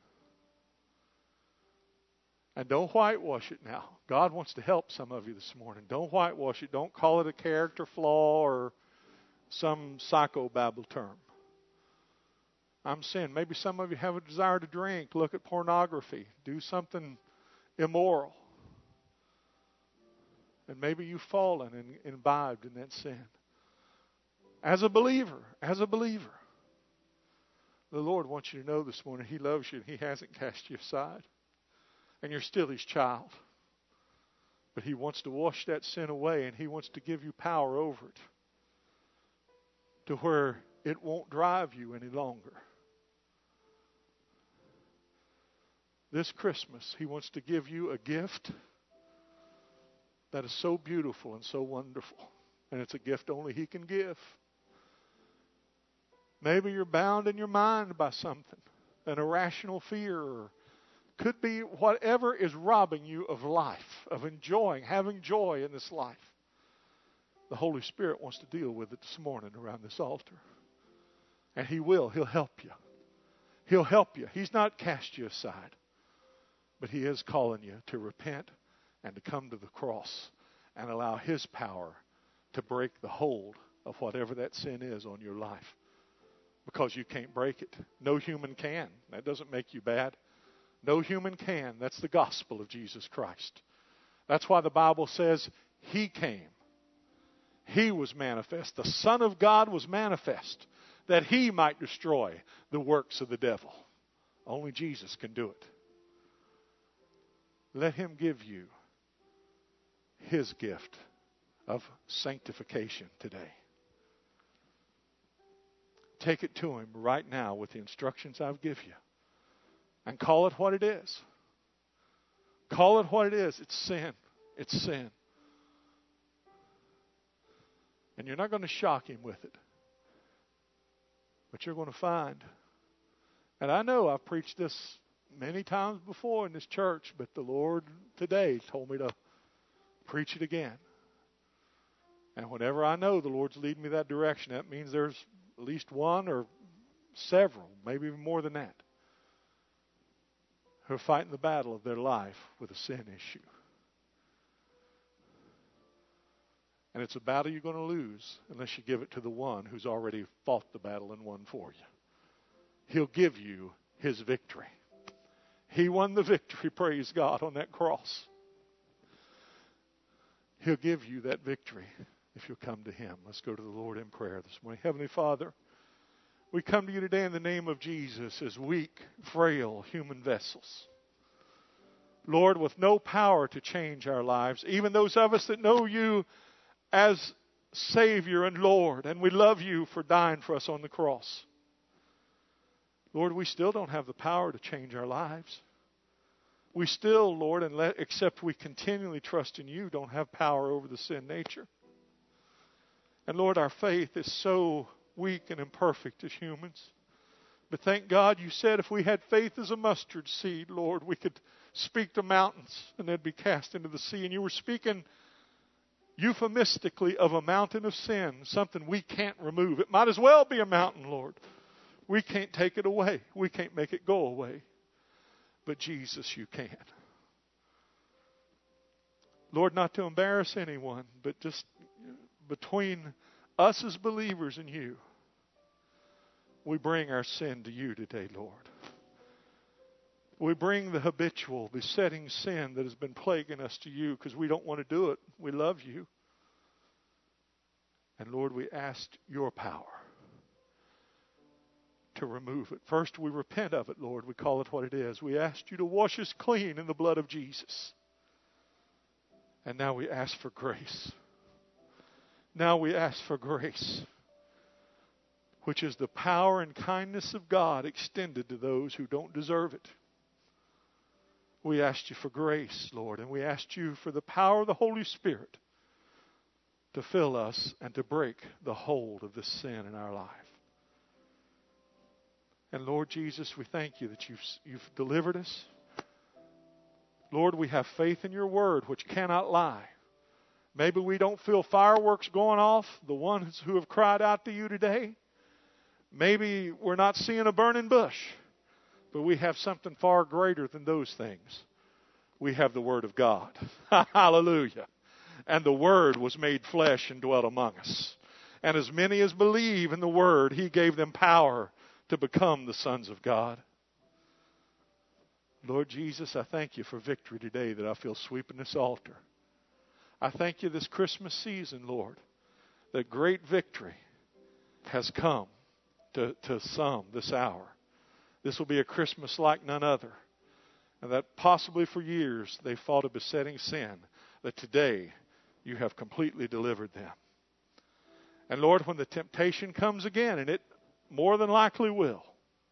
And don't whitewash it now. God wants to help some of you this morning. Don't whitewash it. Don't call it a character flaw or some psychobabble term. I'm saying maybe some of you have a desire to drink, look at pornography, do something immoral. And maybe you've fallen and imbibed in that sin. As a believer, as a believer, the Lord wants you to know this morning He loves you and He hasn't cast you aside. And you're still His child. But He wants to wash that sin away and He wants to give you power over it. To where it won't drive you any longer. This Christmas, He wants to give you a gift that is so beautiful and so wonderful. And it's a gift only He can give. Maybe you're bound in your mind by something. An irrational fear or could be whatever is robbing you of life, of enjoying, having joy in this life. The Holy Spirit wants to deal with it this morning around this altar. And He will. He'll help you. He'll help you. He's not cast you aside. But He is calling you to repent and to come to the cross and allow His power to break the hold of whatever that sin is on your life. Because you can't break it. No human can. That doesn't make you bad. No human can. That's the gospel of Jesus Christ. That's why the Bible says He came. He was manifest. The Son of God was manifest that He might destroy the works of the devil. Only Jesus can do it. Let Him give you His gift of sanctification today. Take it to Him right now with the instructions I've given you. And call it what it is. Call it what it is. It's sin. It's sin. And you're not going to shock Him with it. But you're going to find. And I know I've preached this many times before in this church, but the Lord today told me to preach it again. And whenever I know the Lord's leading me that direction, that means there's at least one or several, maybe even more than that, who are fighting the battle of their life with a sin issue. And it's a battle you're going to lose unless you give it to the one who's already fought the battle and won for you. He'll give you His victory. He won the victory, praise God, on that cross. He'll give you that victory if you'll come to Him. Let's go to the Lord in prayer this morning. Heavenly Father, we come to you today in the name of Jesus as weak, frail human vessels. Lord, with no power to change our lives, even those of us that know you as Savior and Lord, and we love you for dying for us on the cross. Lord, we still don't have the power to change our lives. We still, Lord, and let, except we continually trust in you, don't have power over the sin nature. And Lord, our faith is so weak and imperfect as humans. But thank God you said if we had faith as a mustard seed, Lord, we could speak to mountains and they'd be cast into the sea. And you were speaking euphemistically of a mountain of sin, something we can't remove. It might as well be a mountain, Lord. We can't take it away. We can't make it go away. But Jesus, you can. Lord, not to embarrass anyone, but just between us as believers and you, we bring our sin to you today, Lord. We bring the habitual, besetting sin that has been plaguing us to you because we don't want to do it. We love you. And Lord, we ask your power to remove it. First, we repent of it, Lord. We call it what it is. We ask you to wash us clean in the blood of Jesus. And now we ask for grace. Now we ask for grace, which is the power and kindness of God extended to those who don't deserve it. We asked you for grace, Lord, and we asked you for the power of the Holy Spirit to fill us and to break the hold of this sin in our life. And Lord Jesus, we thank you that you've, you've delivered us. Lord, we have faith in your word, which cannot lie. Maybe we don't feel fireworks going off, the ones who have cried out to you today. Maybe we're not seeing a burning bush, but we have something far greater than those things. We have the Word of God. Hallelujah. And the Word was made flesh and dwelt among us. And as many as believe in the Word, He gave them power to become the sons of God. Lord Jesus, I thank you for victory today that I feel sweeping this altar. I thank you this Christmas season, Lord, that great victory has come to, to some this hour. This will be a Christmas like none other. And that possibly for years they fought a besetting sin, that today you have completely delivered them. And Lord, when the temptation comes again, and it more than likely will,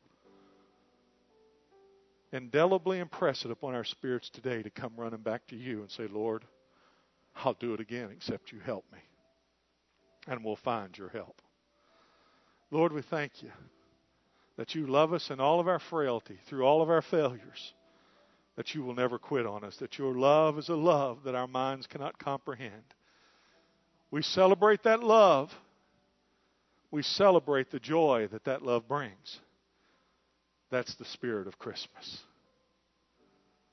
indelibly impress it upon our spirits today to come running back to you and say, Lord, I'll do it again except you help me. And we'll find your help. Lord, we thank you that you love us in all of our frailty, through all of our failures, that you will never quit on us, that your love is a love that our minds cannot comprehend. We celebrate that love. We celebrate the joy that that love brings. That's the spirit of Christmas.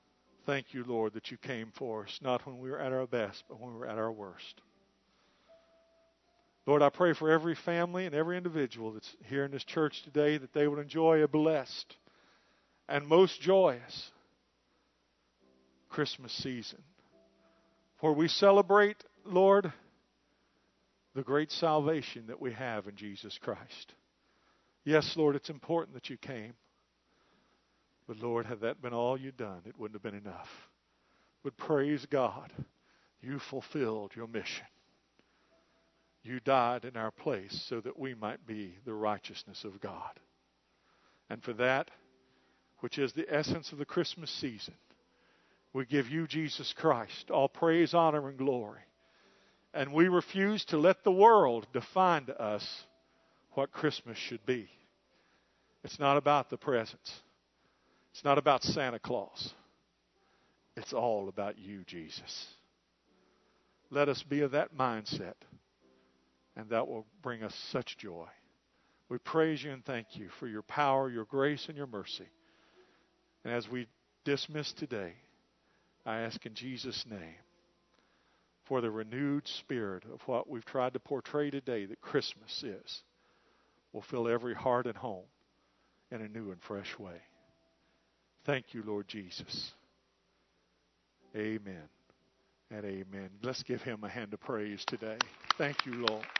Thank you, Lord, that you came for us, not when we were at our best, but when we were at our worst. Lord, I pray for every family and every individual that's here in this church today that they would enjoy a blessed and most joyous Christmas season, where we celebrate, Lord, the great salvation that we have in Jesus Christ. Yes, Lord, it's important that you came. But Lord, had that been all you'd done, it wouldn't have been enough. But praise God, you fulfilled your mission. You died in our place so that we might be the righteousness of God. And for that, which is the essence of the Christmas season, we give you, Jesus Christ, all praise, honor, and glory. And we refuse to let the world define to us what Christmas should be. It's not about the presents. It's not about Santa Claus. It's all about you, Jesus. Let us be of that mindset, and that will bring us such joy. We praise you and thank you for your power, your grace, and your mercy. And as we dismiss today, I ask in Jesus' name for the renewed spirit of what we've tried to portray today that Christmas is, will fill every heart and home in a new and fresh way. Thank you, Lord Jesus. Amen and amen. Let's give him a hand of praise today. Thank you, Lord.